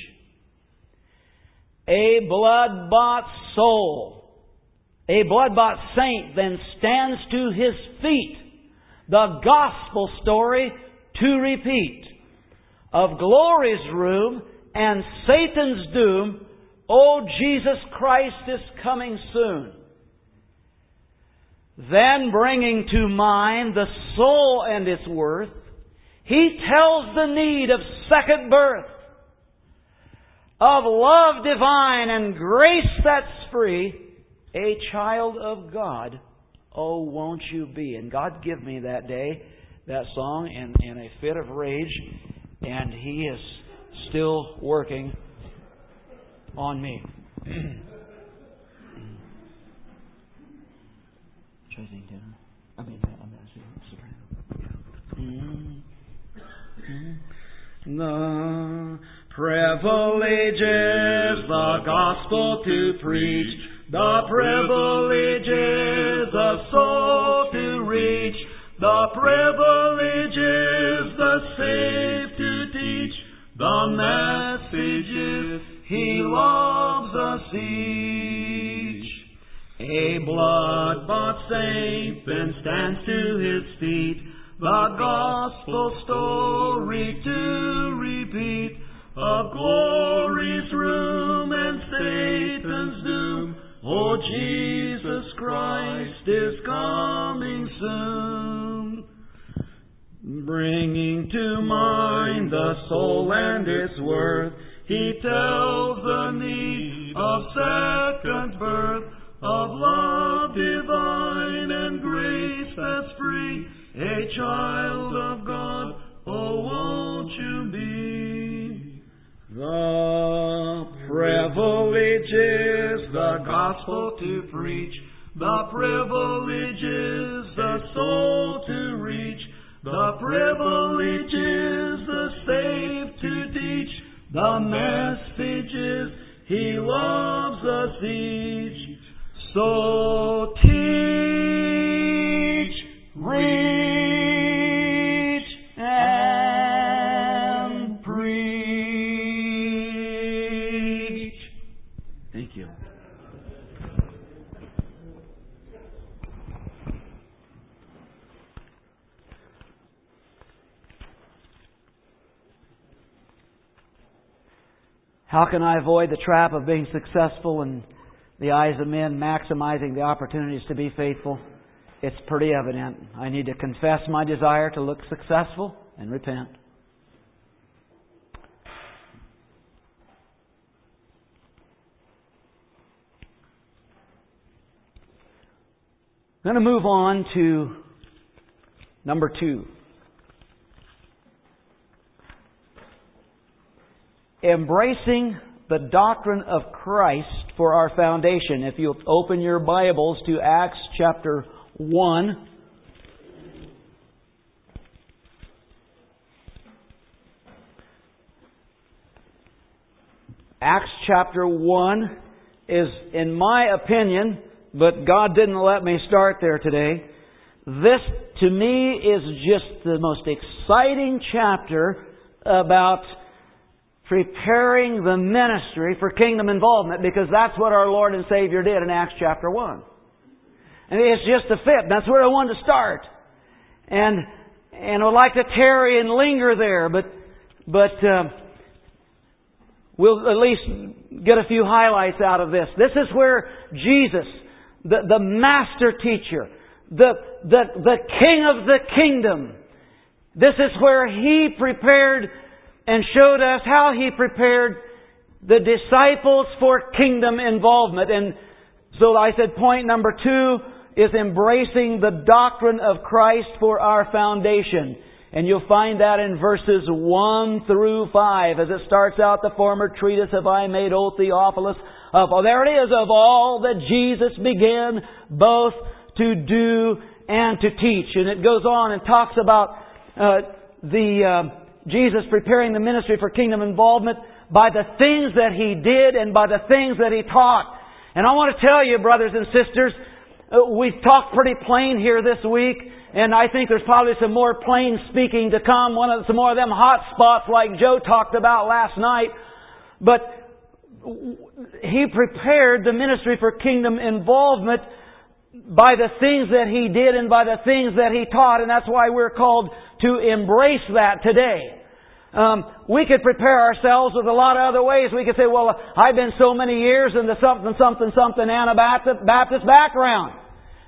[SPEAKER 1] A blood-bought soul, a blood-bought saint then stands to his feet. The gospel story to repeat. Of glory's room and Satan's doom, O Jesus Christ is coming soon. Then bringing to mind the soul and its worth, He tells the need of second birth. of love divine and grace that's free, a child of God, oh, won't you be? And God give me that day that song in, in a fit of rage, and He is still working on me. Choosing dinner. I mean, I'm going to The privilege is the gospel to preach. The privilege is the soul to reach. The privilege is the safe to teach. The message is He loves us each. A blood-bought saint then stands to his feet, the gospel story to repeat, of glory's room and Satan's doom. Oh, Jesus Christ is coming soon, bringing to mind the soul and its worth. He tells the need of second birth, of love divine and grace that's free. A child of God, oh, won't you be? The privilege is the gospel to preach. The privilege is the soul to reach. The privilege is the safe to teach. The message is He loves us each. So teach, reach, and preach. Thank you. How can I avoid the trap of being successful in the eyes of men, maximizing the opportunities to be faithful? It's pretty evident. I need to confess my desire to look successful and repent. I'm going to move on to number two. Embracing the doctrine of Christ for our foundation. If you'll open your Bibles to Acts chapter one. Acts chapter one is, in my opinion, but God didn't let me start there today. This, to me, is just the most exciting chapter about preparing the ministry for kingdom involvement, because that's what our Lord and Savior did in Acts chapter one. And it's just a fit. That's where I wanted to start. And and I'd like to tarry and linger there, but but uh, we'll at least get a few highlights out of this. This is where Jesus, the, the master teacher, the, the, the King of the kingdom, this is where He prepared and showed us how He prepared the disciples for kingdom involvement. And so I said point number two is embracing the doctrine of Christ for our foundation. And you'll find that in verses one through five. As it starts out, the former treatise have I made, O Theophilus, of, oh, there it is, of all that Jesus began both to do and to teach. And it goes on and talks about uh, the... Uh, Jesus preparing the ministry for kingdom involvement by the things that He did and by the things that He taught. And I want to tell you, brothers and sisters, uh, we've talked pretty plain here this week, and I think there's probably some more plain speaking to come, one of some more of them hot spots like Joe talked about last night. But He prepared the ministry for kingdom involvement by the things that He did and by the things that He taught, and that's why we're called to embrace that today. Um, we could prepare ourselves with a lot of other ways. We could say, well, I've been so many years in the something, something, something Anabaptist Baptist background.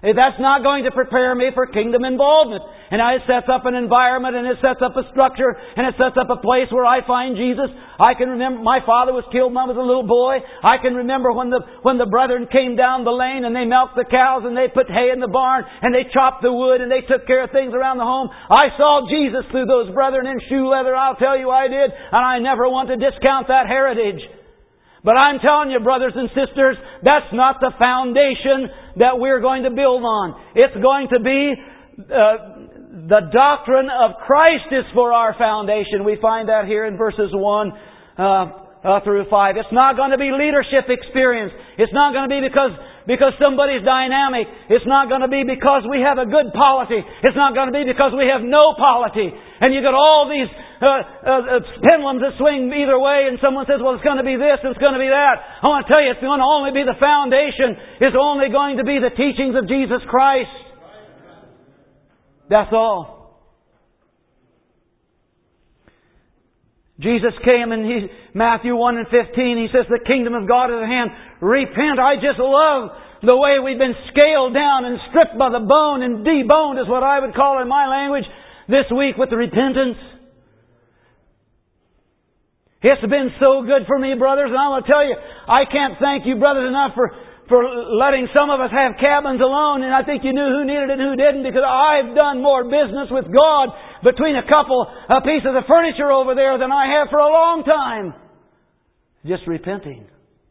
[SPEAKER 1] That's not going to prepare me for kingdom involvement. And it sets up an environment, and it sets up a structure, and it sets up a place where I find Jesus. I can remember my father was killed when I was a little boy. I can remember when the when the brethren came down the lane and they milked the cows and they put hay in the barn and they chopped the wood and they took care of things around the home. I saw Jesus through those brethren in shoe leather. I'll tell you I did. And I never want to discount that heritage. But I'm telling you, brothers and sisters, that's not the foundation that we're going to build on. It's going to be uh, the doctrine of Christ is for our foundation. We find that here in verses one uh, uh, through five. It's not going to be leadership experience. It's not going to be because because somebody's dynamic. It's not going to be because we have a good polity. It's not going to be because we have no polity. And you got all these uh, uh, pendulums that swing either way, and someone says, well, it's going to be this, it's going to be that. I want to tell you, it's going to only be the foundation. It's only going to be the teachings of Jesus Christ. That's all. Jesus came in he, Matthew one and fifteen, He says, the kingdom of God is at hand. Repent. I just love the way we've been scaled down and stripped by the bone and deboned is what I would call it in my language this week with the repentance. It's been so good for me, brothers, and I want to tell you, I can't thank you, brothers, enough for, for letting some of us have cabins alone, and I think you knew who needed it and who didn't, because I've done more business with God between a couple of pieces of furniture over there than I have for a long time. Just repenting.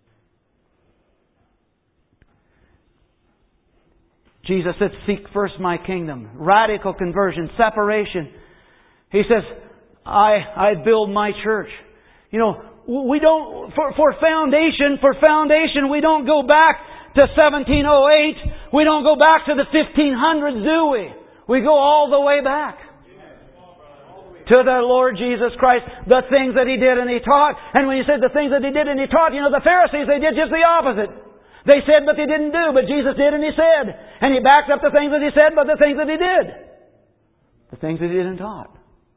[SPEAKER 1] Jesus said, seek first my kingdom. Radical conversion, separation. He says, I, I build my church. You know, we don't, for, for foundation, for foundation, we don't go back to seventeen oh eight. We don't go back to the fifteen hundreds, do we? We go all the way back to the Lord Jesus Christ, the things that He did and He taught. And when He said the things that He did and He taught, you know, the Pharisees, they did just the opposite. They said, but they didn't do. But Jesus did and He said. And He backed up the things that He said, but the things that He did. The things that He did and taught.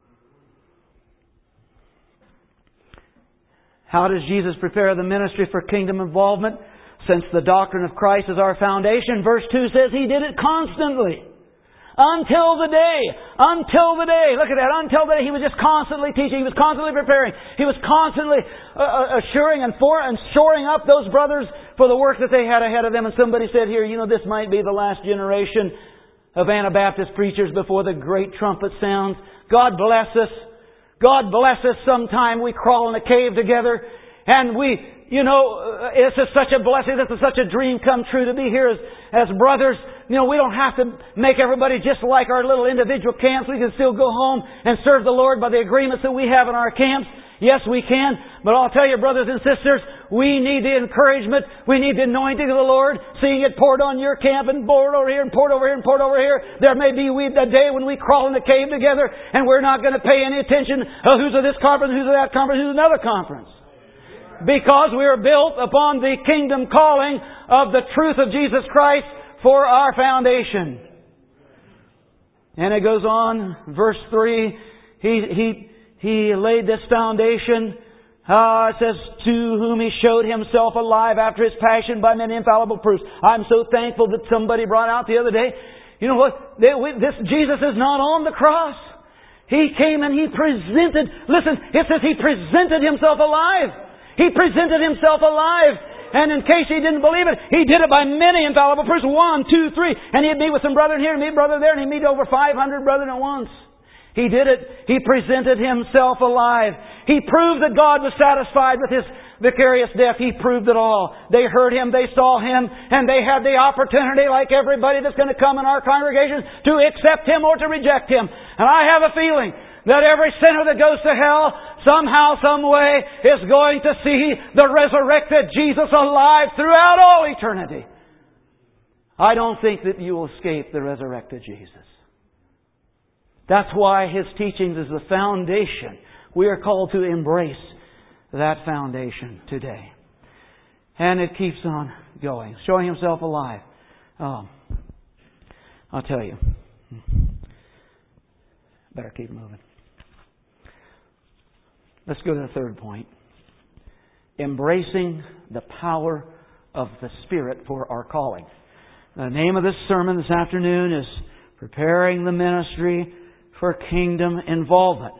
[SPEAKER 1] How does Jesus prepare the ministry for kingdom involvement? Since the doctrine of Christ is our foundation, verse two says He did it constantly. Until the day. Until the day. Look at that. Until the day. He was just constantly teaching. He was constantly preparing. He was constantly uh, assuring and, for, and shoring up those brothers for the work that they had ahead of them. And somebody said here, you know, this might be the last generation of Anabaptist preachers before the great trumpet sounds. God bless us. God bless us sometime we crawl in a cave together and we, you know, it's just such a blessing. This is such a dream come true to be here as, as brothers. You know, we don't have to make everybody just like our little individual camps. We can still go home and serve the Lord by the agreements that we have in our camps. Yes, we can. But I'll tell you, brothers and sisters, we need the encouragement. We need the anointing of the Lord. Seeing it poured on your camp and poured over here and poured over here and poured over here. There may be a day when we crawl in the cave together and we're not going to pay any attention. Oh, who's of this conference, who's of that conference, who's another conference. Because we are built upon the kingdom calling of the truth of Jesus Christ for our foundation. And it goes on, verse three, He, He, He laid this foundation. Uh, it says, to whom He showed Himself alive after His passion by many infallible proofs. I'm so thankful that somebody brought out the other day, you know what, they, we, this Jesus is not on the cross. He came and He presented, listen, it says He presented Himself alive. He presented Himself alive. And in case you didn't believe it, He did it by many infallible proofs. One, two, three. And He'd meet with some brethren here and meet brother there. And He'd meet over five hundred brethren at once. He did it. He presented Himself alive. He proved that God was satisfied with His vicarious death. He proved it all. They heard Him. They saw Him. And they had the opportunity, like everybody that's going to come in our congregations, to accept Him or to reject Him. And I have a feeling that every sinner that goes to hell, somehow, some way, is going to see the resurrected Jesus alive throughout all eternity. I don't think that you will escape the resurrected Jesus. That's why His teachings is the foundation. We are called to embrace that foundation today. And it keeps on going, showing Himself alive. Oh, I'll tell you. Better keep moving. Let's go to the third point. Embracing the power of the Spirit for our calling. The name of this sermon this afternoon is Preparing the Ministry for Kingdom Involvement.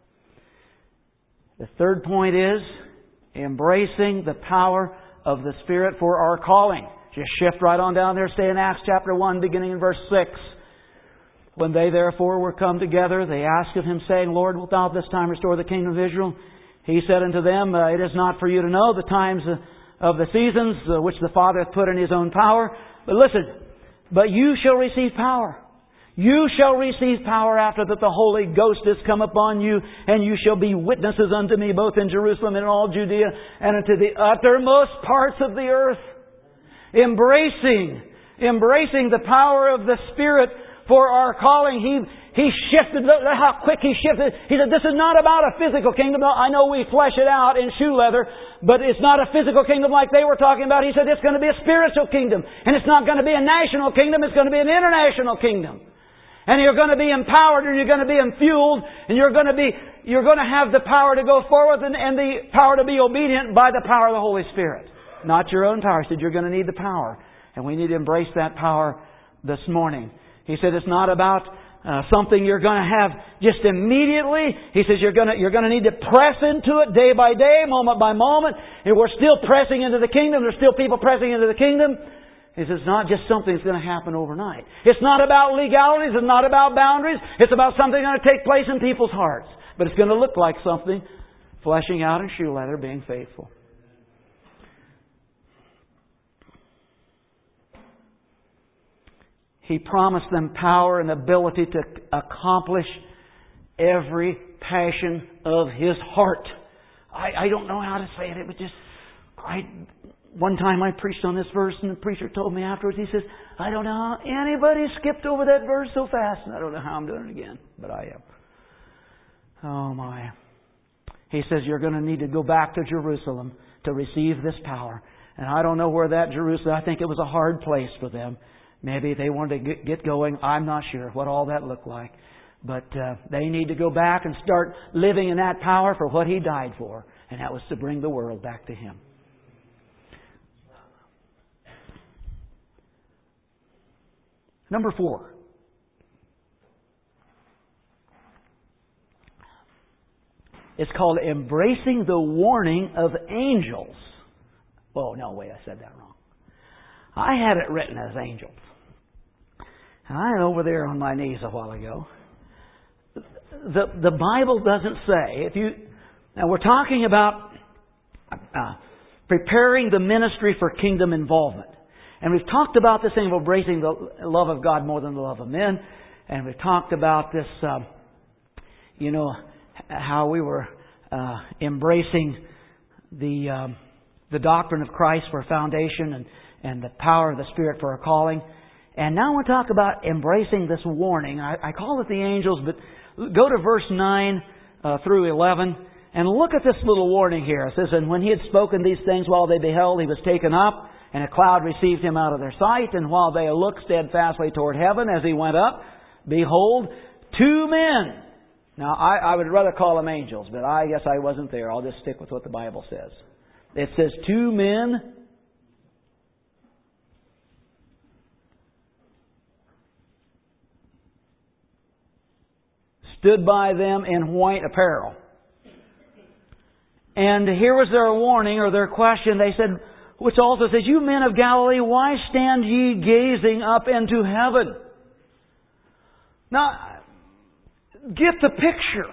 [SPEAKER 1] The third point is embracing the power of the Spirit for our calling. Just shift right on down there, stay in Acts chapter one, beginning in verse six. When they therefore were come together, they asked of Him, saying, Lord, wilt Thou this time restore the kingdom of Israel? He said unto them, uh, It is not for you to know the times uh, of the seasons uh, which the Father hath put in His own power. But listen, but you shall receive power. You shall receive power after that the Holy Ghost is come upon you, and you shall be witnesses unto me both in Jerusalem and in all Judea and unto the uttermost parts of the earth. Embracing, embracing the power of the Spirit for our calling. He He shifted, look how quick He shifted. He said, this is not about a physical kingdom. I know we flesh it out in shoe leather, but it's not a physical kingdom like they were talking about. He said it's going to be a spiritual kingdom. And it's not going to be a national kingdom, it's going to be an international kingdom. And you're going to be empowered, and you're going to be infueled, and you're going to be, you're going to have the power to go forward and, and the power to be obedient by the power of the Holy Spirit. Not your own power. He said you're going to need the power. And we need to embrace that power this morning. He said it's not about uh, something you're going to have just immediately. He says you're going to you're going to need to press into it day by day, moment by moment. And we're still pressing into the kingdom. There's still people pressing into the kingdom. He says it's not just something that's going to happen overnight. It's not about legalities. It's not about boundaries. It's about something going to take place in people's hearts. But it's going to look like something fleshing out in shoe leather, being faithful. He promised them power and ability to accomplish every passion of His heart. I, I don't know how to say it. It was just... I, one time I preached on this verse, and the preacher told me afterwards, he says, I don't know how anybody skipped over that verse so fast, and I don't know how I'm doing it again, but I am. Oh my. He says you're going to need to go back to Jerusalem to receive this power. And I don't know where that Jerusalem, I think it was a hard place for them. Maybe they wanted to get going. I'm not sure what all that looked like. But uh, they need to go back and start living in that power for what He died for. And that was to bring the world back to Him. Number four. It's called embracing the warning of angels. Oh, no, wait, I said that wrong. I had it written as angels. And I had over there on my knees a while ago. The, the Bible doesn't say, if you, now we're talking about uh, preparing the ministry for kingdom involvement. And we've talked about this thing of embracing the love of God more than the love of men. And we've talked about this, um, you know, how we were uh, embracing the um, the doctrine of Christ for a foundation and, and the power of the Spirit for a calling. And now I want to talk about embracing this warning. I, I call it the angels, but go to verse nine uh, through eleven and look at this little warning here. It says, and when He had spoken these things while they beheld, He was taken up, and a cloud received Him out of their sight. And while they looked steadfastly toward heaven as He went up, behold, two men. Now, I, I would rather call them angels, but I guess I wasn't there. I'll just stick with what the Bible says. It says two men stood by them in white apparel. And here was their warning or their question. They said, which also says, you men of Galilee, why stand ye gazing up into heaven? Now, get the picture.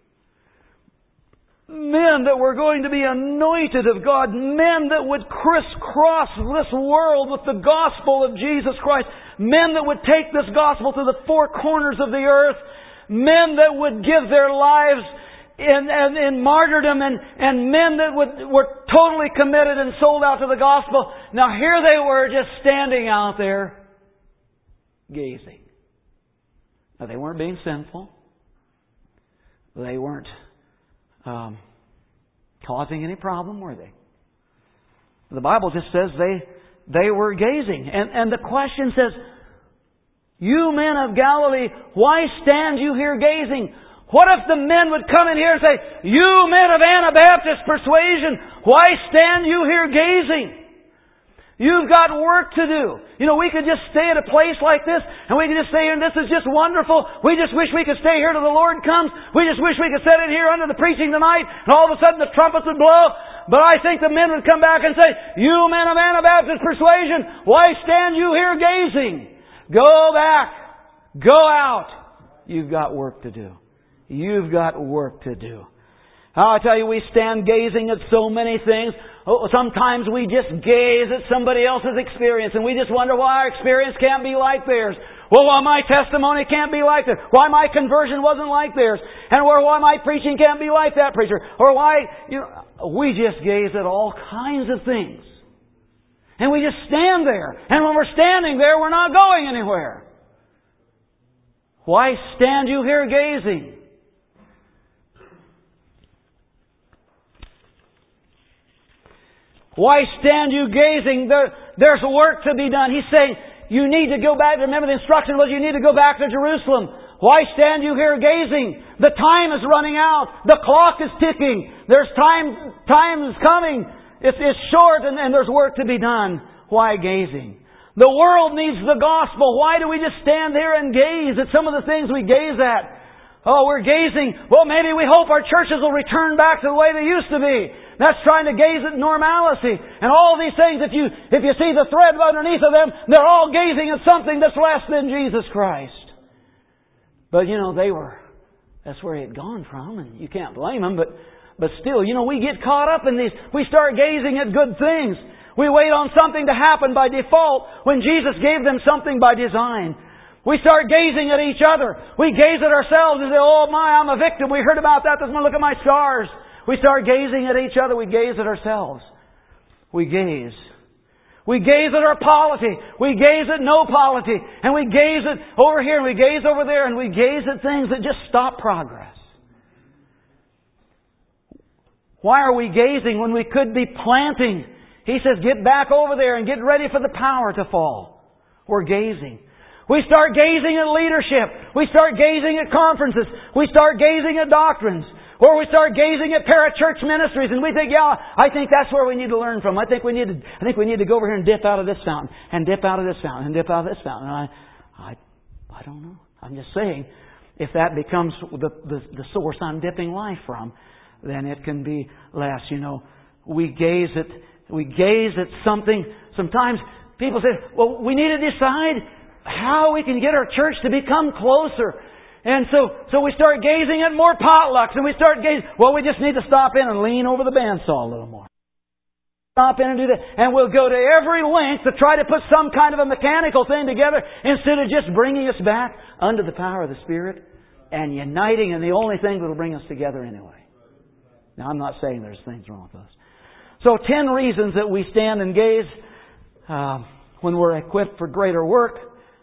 [SPEAKER 1] Men that were going to be anointed of God. Men that would crisscross this world with the gospel of Jesus Christ. Men that would take this gospel to the four corners of the earth. Men that would give their lives in, in, in martyrdom. And, and men that would, were totally committed and sold out to the gospel. Now here they were just standing out there gazing. Now they weren't being sinful. They weren't um, causing any problem, were they? The Bible just says they they were gazing. And, and the question says, you men of Galilee, why stand you here gazing? What if the men would come in here and say, you men of Anabaptist persuasion, why stand you here gazing? You've got work to do. You know, we could just stay at a place like this, and we could just stay here, and this is just wonderful. We just wish we could stay here till the Lord comes. We just wish we could sit in here under the preaching tonight, and all of a sudden the trumpets would blow. But I think the men would come back and say, you men of Anabaptist persuasion, why stand you here gazing? Go back. Go out. You've got work to do. You've got work to do. I tell you, we stand gazing at so many things. Oh, sometimes we just gaze at somebody else's experience and we just wonder why our experience can't be like theirs. Well, why my testimony can't be like theirs. Why my conversion wasn't like theirs. And or why my preaching can't be like that preacher. Or why, you know, we just gaze at all kinds of things. And we just stand there. And when we're standing there, we're not going anywhere. Why stand you here gazing? Why stand you gazing? There, there's work to be done. He's saying, you need to go back. Remember, the instruction was you need to go back to Jerusalem. Why stand you here gazing? The time is running out. The clock is ticking. There's time, time is coming. It's, it's short and, and there's work to be done. Why gazing? The world needs the gospel. Why do we just stand here and gaze at some of the things we gaze at? Oh, we're gazing. Well, maybe we hope our churches will return back to the way they used to be. That's trying to gaze at normalcy. And all these things, if you, if you see the thread underneath of them, they're all gazing at something that's less than Jesus Christ. But, you know, they were, that's where he had gone from, and you can't blame them, but, but still, you know, we get caught up in these. We start gazing at good things. We wait on something to happen by default when Jesus gave them something by design. We start gazing at each other. We gaze at ourselves and say, oh my, I'm a victim. We heard about that this morning. Look at my scars. We start gazing at each other. We gaze at ourselves. We gaze. We gaze at our polity. We gaze at no polity. And we gaze at over here and we gaze over there and we gaze at things that just stop progress. Why are we gazing when we could be planting? He says, get back over there and get ready for the power to fall. We're gazing. We start gazing at leadership. We start gazing at conferences. We start gazing at doctrines. Or we start gazing at parachurch ministries and we think, yeah, I think that's where we need to learn from. I think we need to, I think we need to go over here and dip out of this fountain, and dip out of this fountain, and dip out of this fountain. And I, I, I don't know. I'm just saying, if that becomes the, the, the source I'm dipping life from, then it can be less. You know, we gaze at, we gaze at something. Sometimes people say, well, we need to decide how we can get our church to become closer. And so, so we start gazing at more potlucks, and we start gazing. Well, we just need to stop in and lean over the bandsaw a little more. Stop in and do that. And we'll go to every length to try to put some kind of a mechanical thing together instead of just bringing us back under the power of the Spirit and uniting in the only thing that will bring us together anyway. Now, I'm not saying there's things wrong with us. So, ten reasons that we stand and gaze uh, when we're equipped for greater work.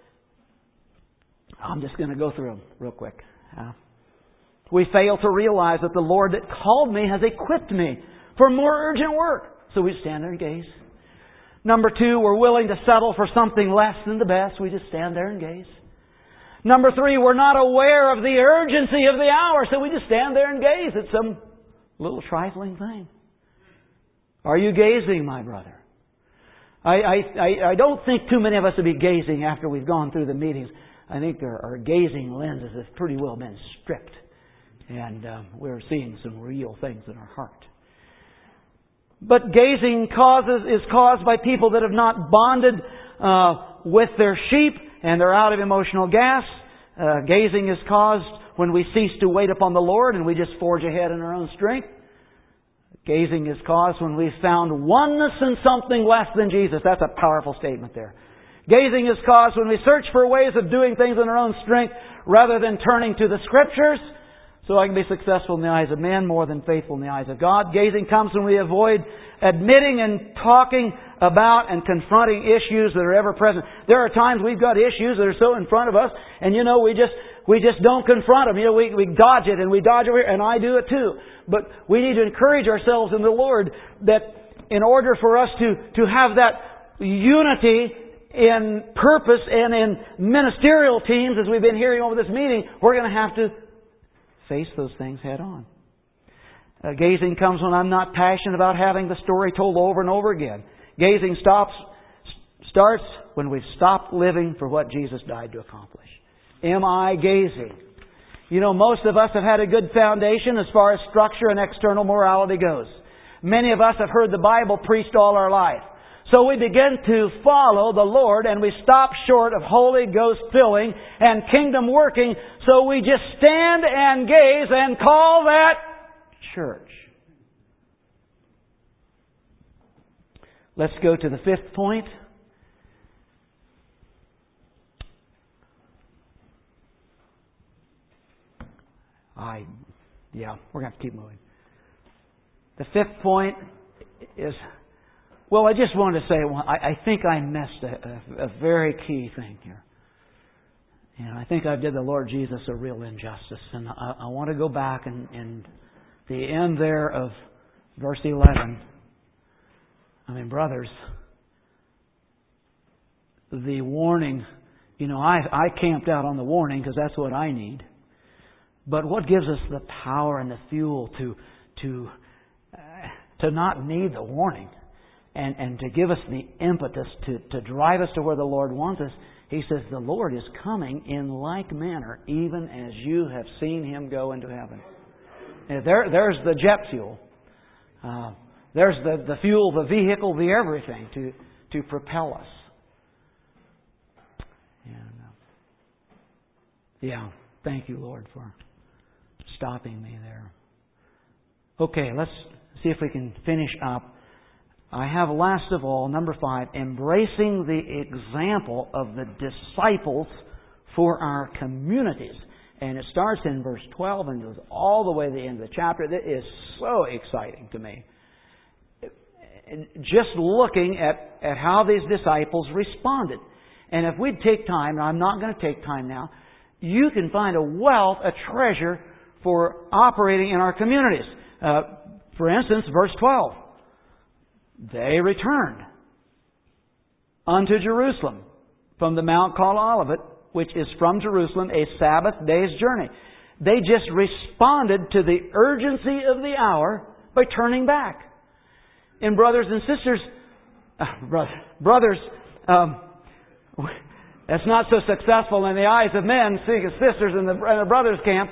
[SPEAKER 1] I'm just going to go through them real quick. Uh, we fail to realize that the Lord that called me has equipped me for more urgent work. So we stand there and gaze. Number two, we're willing to settle for something less than the best. We just stand there and gaze. Number three, we're not aware of the urgency of the hour. So we just stand there and gaze at some little trifling thing. Are you gazing, my brother? I, I, I, I don't think too many of us will be gazing after we've gone through the meetings. I think our, our gazing lenses have pretty well been stripped. And um, we're seeing some real things in our heart. But gazing causes is caused by people that have not bonded uh, with their sheep and they're out of emotional gas. Uh, gazing is caused when we cease to wait upon the Lord and we just forge ahead in our own strength. Gazing is caused when we've found oneness in something less than Jesus. That's a powerful statement there. Gazing is caused when we search for ways of doing things in our own strength rather than turning to the Scriptures so I can be successful in the eyes of men more than faithful in the eyes of God. Gazing comes when we avoid admitting and talking about and confronting issues that are ever present. There are times we've got issues that are so in front of us and you know we just we just don't confront them. You know, we, we dodge it and we dodge over here and I do it too. But we need to encourage ourselves in the Lord that in order for us to, to have that unity in purpose and in ministerial teams, as we've been hearing over this meeting, we're going to have to face those things head on. Uh, gazing comes when I'm not passionate about having the story told over and over again. Gazing stops starts when we've stopped living for what Jesus died to accomplish. Am I gazing? You know, most of us have had a good foundation as far as structure and external morality goes. Many of us have heard the Bible preached all our life. So we begin to follow the Lord and we stop short of Holy Ghost filling and kingdom working. So we just stand and gaze and call that church. Let's go to the fifth point. I, yeah, we're going to have to keep moving. The fifth point is, well, I just wanted to say, well, I, I think I missed a, a, a very key thing here. You know, I think I did the Lord Jesus a real injustice. And I, I want to go back and, and the end there of verse eleven. I mean, brothers, the warning, you know, I, I camped out on the warning because that's what I need. But what gives us the power and the fuel to to uh, to not need the warning and, and to give us the impetus to, to drive us to where the Lord wants us? He says, the Lord is coming in like manner, even as you have seen Him go into heaven. And there, there's the jet fuel. Uh, there's the, the fuel, the vehicle, the everything to, to propel us. And, uh, yeah, thank you, Lord, for stopping me there. Okay, let's see if we can finish up. I have last of all, number five, embracing the example of the disciples for our communities. And it starts in verse twelve and goes all the way to the end of the chapter. That is so exciting to me. Just looking at, at how these disciples responded. And if we'd take time, and I'm not going to take time now, you can find a wealth, a treasure for operating in our communities. Uh, for instance, verse twelve. They returned unto Jerusalem from the mount called Olivet, which is from Jerusalem a Sabbath day's journey. They just responded to the urgency of the hour by turning back. And brothers and sisters, uh, brother, brothers, um, that's not so successful in the eyes of men, seeing as sisters in the, in the brothers' camp.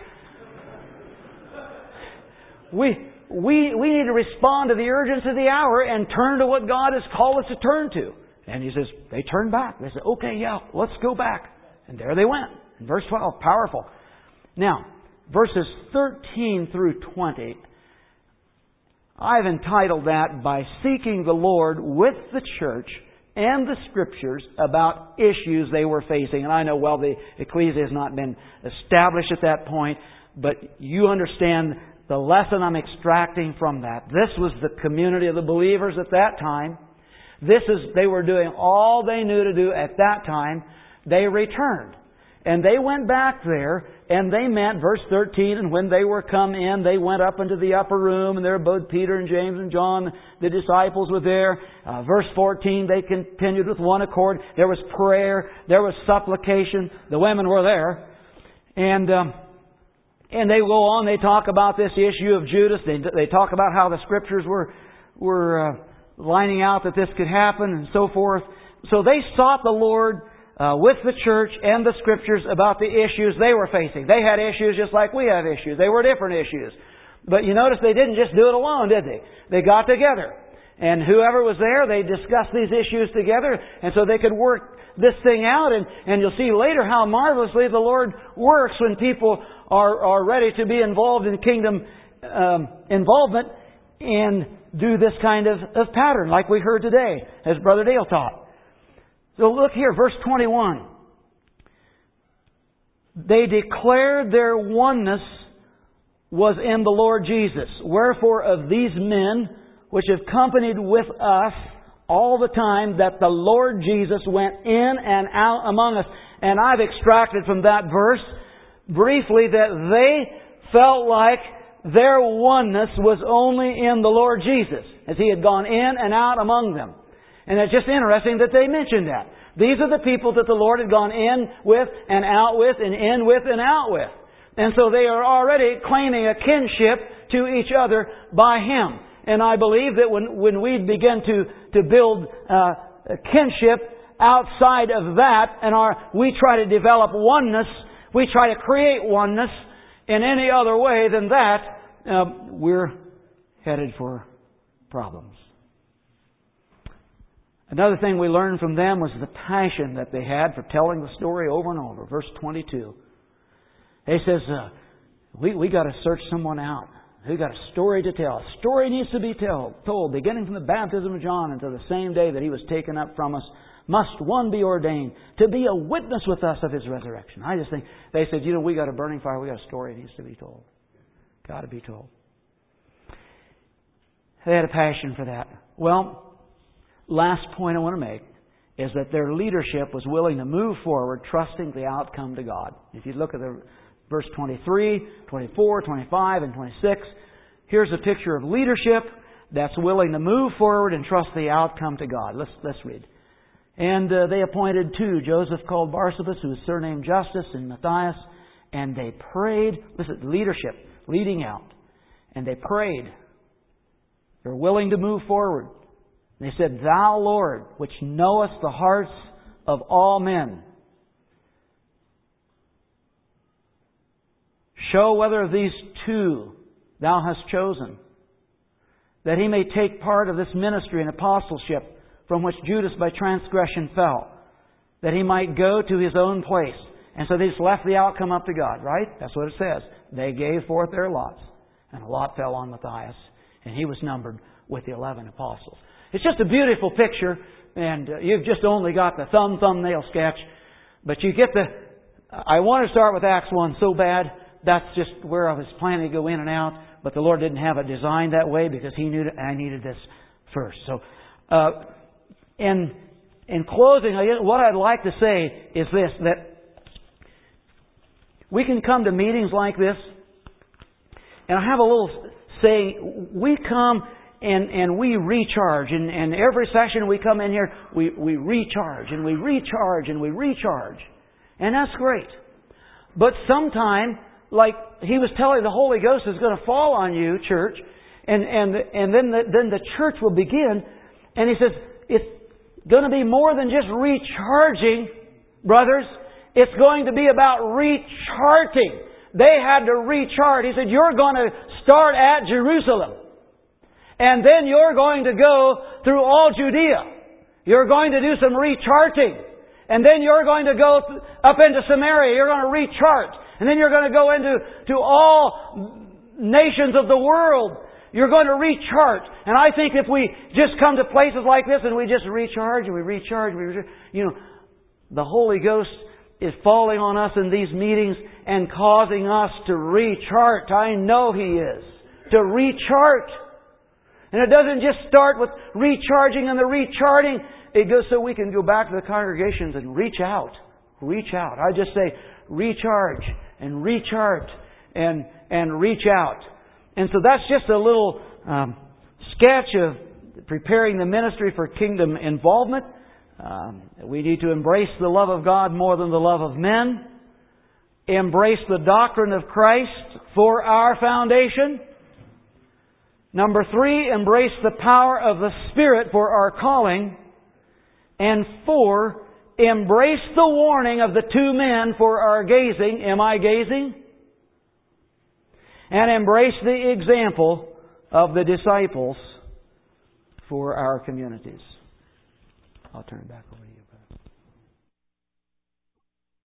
[SPEAKER 1] We we we need to respond to the urgency of the hour and turn to what God has called us to turn to. And He says, they turned back. They said, okay, yeah, let's go back. And there they went. In verse twelve, powerful. Now, verses thirteen through twenty, I've entitled that, By Seeking the Lord with the Church and the Scriptures about issues they were facing. And I know, well, the ecclesia has not been established at that point, but you understand the lesson I'm extracting from that. This was the community of the believers at that time. This is, they were doing all they knew to do at that time. They returned. And they went back there, and they met, verse thirteen, and when they were come in, they went up into the upper room, and there abode Peter and James and John, the disciples were there. Uh, verse fourteen, they continued with one accord. There was prayer. There was supplication. The women were there. And um, and they go on, they talk about this issue of Judas. They, they talk about how the Scriptures were, were uh, lining out that this could happen and so forth. So they sought the Lord Uh, with the church and the Scriptures about the issues they were facing. They had issues just like we have issues. They were different issues. But you notice they didn't just do it alone, did they? They got together. And whoever was there, they discussed these issues together. And so they could work this thing out. And, and you'll see later how marvelously the Lord works when people are, are ready to be involved in kingdom um, involvement and do this kind of, of pattern like we heard today, as Brother Dale taught. So look here, verse twenty-one. They declared their oneness was in the Lord Jesus. Wherefore of these men which have companied with us all the time that the Lord Jesus went in and out among us. And I've extracted from that verse briefly that they felt like their oneness was only in the Lord Jesus, as He had gone in and out among them. And it's just interesting that they mentioned that. These are the people that the Lord had gone in with and out with and in with and out with. And so they are already claiming a kinship to each other by Him. And I believe that when, when we begin to, to build uh, a kinship outside of that and our, we try to develop oneness, we try to create oneness in any other way than that, uh, we're headed for problems. Another thing we learned from them was the passion that they had for telling the story over and over. Verse twenty-two. He says, uh, we we got to search someone out. We got a story to tell. A story needs to be told, told, beginning from the baptism of John until the same day that He was taken up from us. Must one be ordained to be a witness with us of His resurrection. I just think, they said, you know, we got a burning fire. We got a story that needs to be told. Got to be told. They had a passion for that. Well, last point I want to make is that their leadership was willing to move forward, trusting the outcome to God. If you look at the verse twenty-three, twenty-four, twenty-five, and twenty-six, here's a picture of leadership that's willing to move forward and trust the outcome to God. Let's let's read. And uh, they appointed two, Joseph called Barsabas, who was surnamed Justus, and Matthias, and they prayed. Listen, leadership, leading out. And they prayed. They're willing to move forward. They said, Thou, Lord, which knowest the hearts of all men, show whether of these two Thou hast chosen, that he may take part of this ministry and apostleship from which Judas by transgression fell, that he might go to his own place. And so they just left the outcome up to God, right? That's what it says. They gave forth their lots, and a lot fell on Matthias, and he was numbered with the eleven apostles. It's just a beautiful picture, and uh, you've just only got the thumb thumbnail sketch, but you get the... I want to start with Acts one so bad. That's just where I was planning to go in and out, but the Lord didn't have it designed that way because He knew that I needed this first. So, uh, in in closing, what I'd like to say is this: that we can come to meetings like this, and I have a little saying: we come and and we recharge, and, and every session we come in here, we we recharge and we recharge and we recharge, and that's great. But sometime, like he was telling, the Holy Ghost is going to fall on you, church, and and and then the, then the church will begin. And he says it's going to be more than just recharging, brothers. It's going to be about recharting. They had to recharge. He said, you're going to start at Jerusalem, and then you're going to go through all Judea. You're going to do some recharting, and then you're going to go up into Samaria. You're going to recharge. And then you're going to go into to all nations of the world. You're going to recharge. And I think if we just come to places like this and we just recharge and we recharge, we recharge, you know, the Holy Ghost is falling on us in these meetings and causing us to recharge. I know He is. To recharge. And it doesn't just start with recharging and the recharting. It goes so we can go back to the congregations and reach out. Reach out. I just say recharge and recharge and and reach out. And so that's just a little um, sketch of preparing the ministry for kingdom involvement. Um, we need to embrace the love of God more than the love of men. Embrace the doctrine of Christ for our foundation. Number three, embrace the power of the Spirit for our calling. And four, embrace the warning of the two men for our gazing. Am I gazing? And embrace the example of the disciples for our communities. I'll turn it back over to you.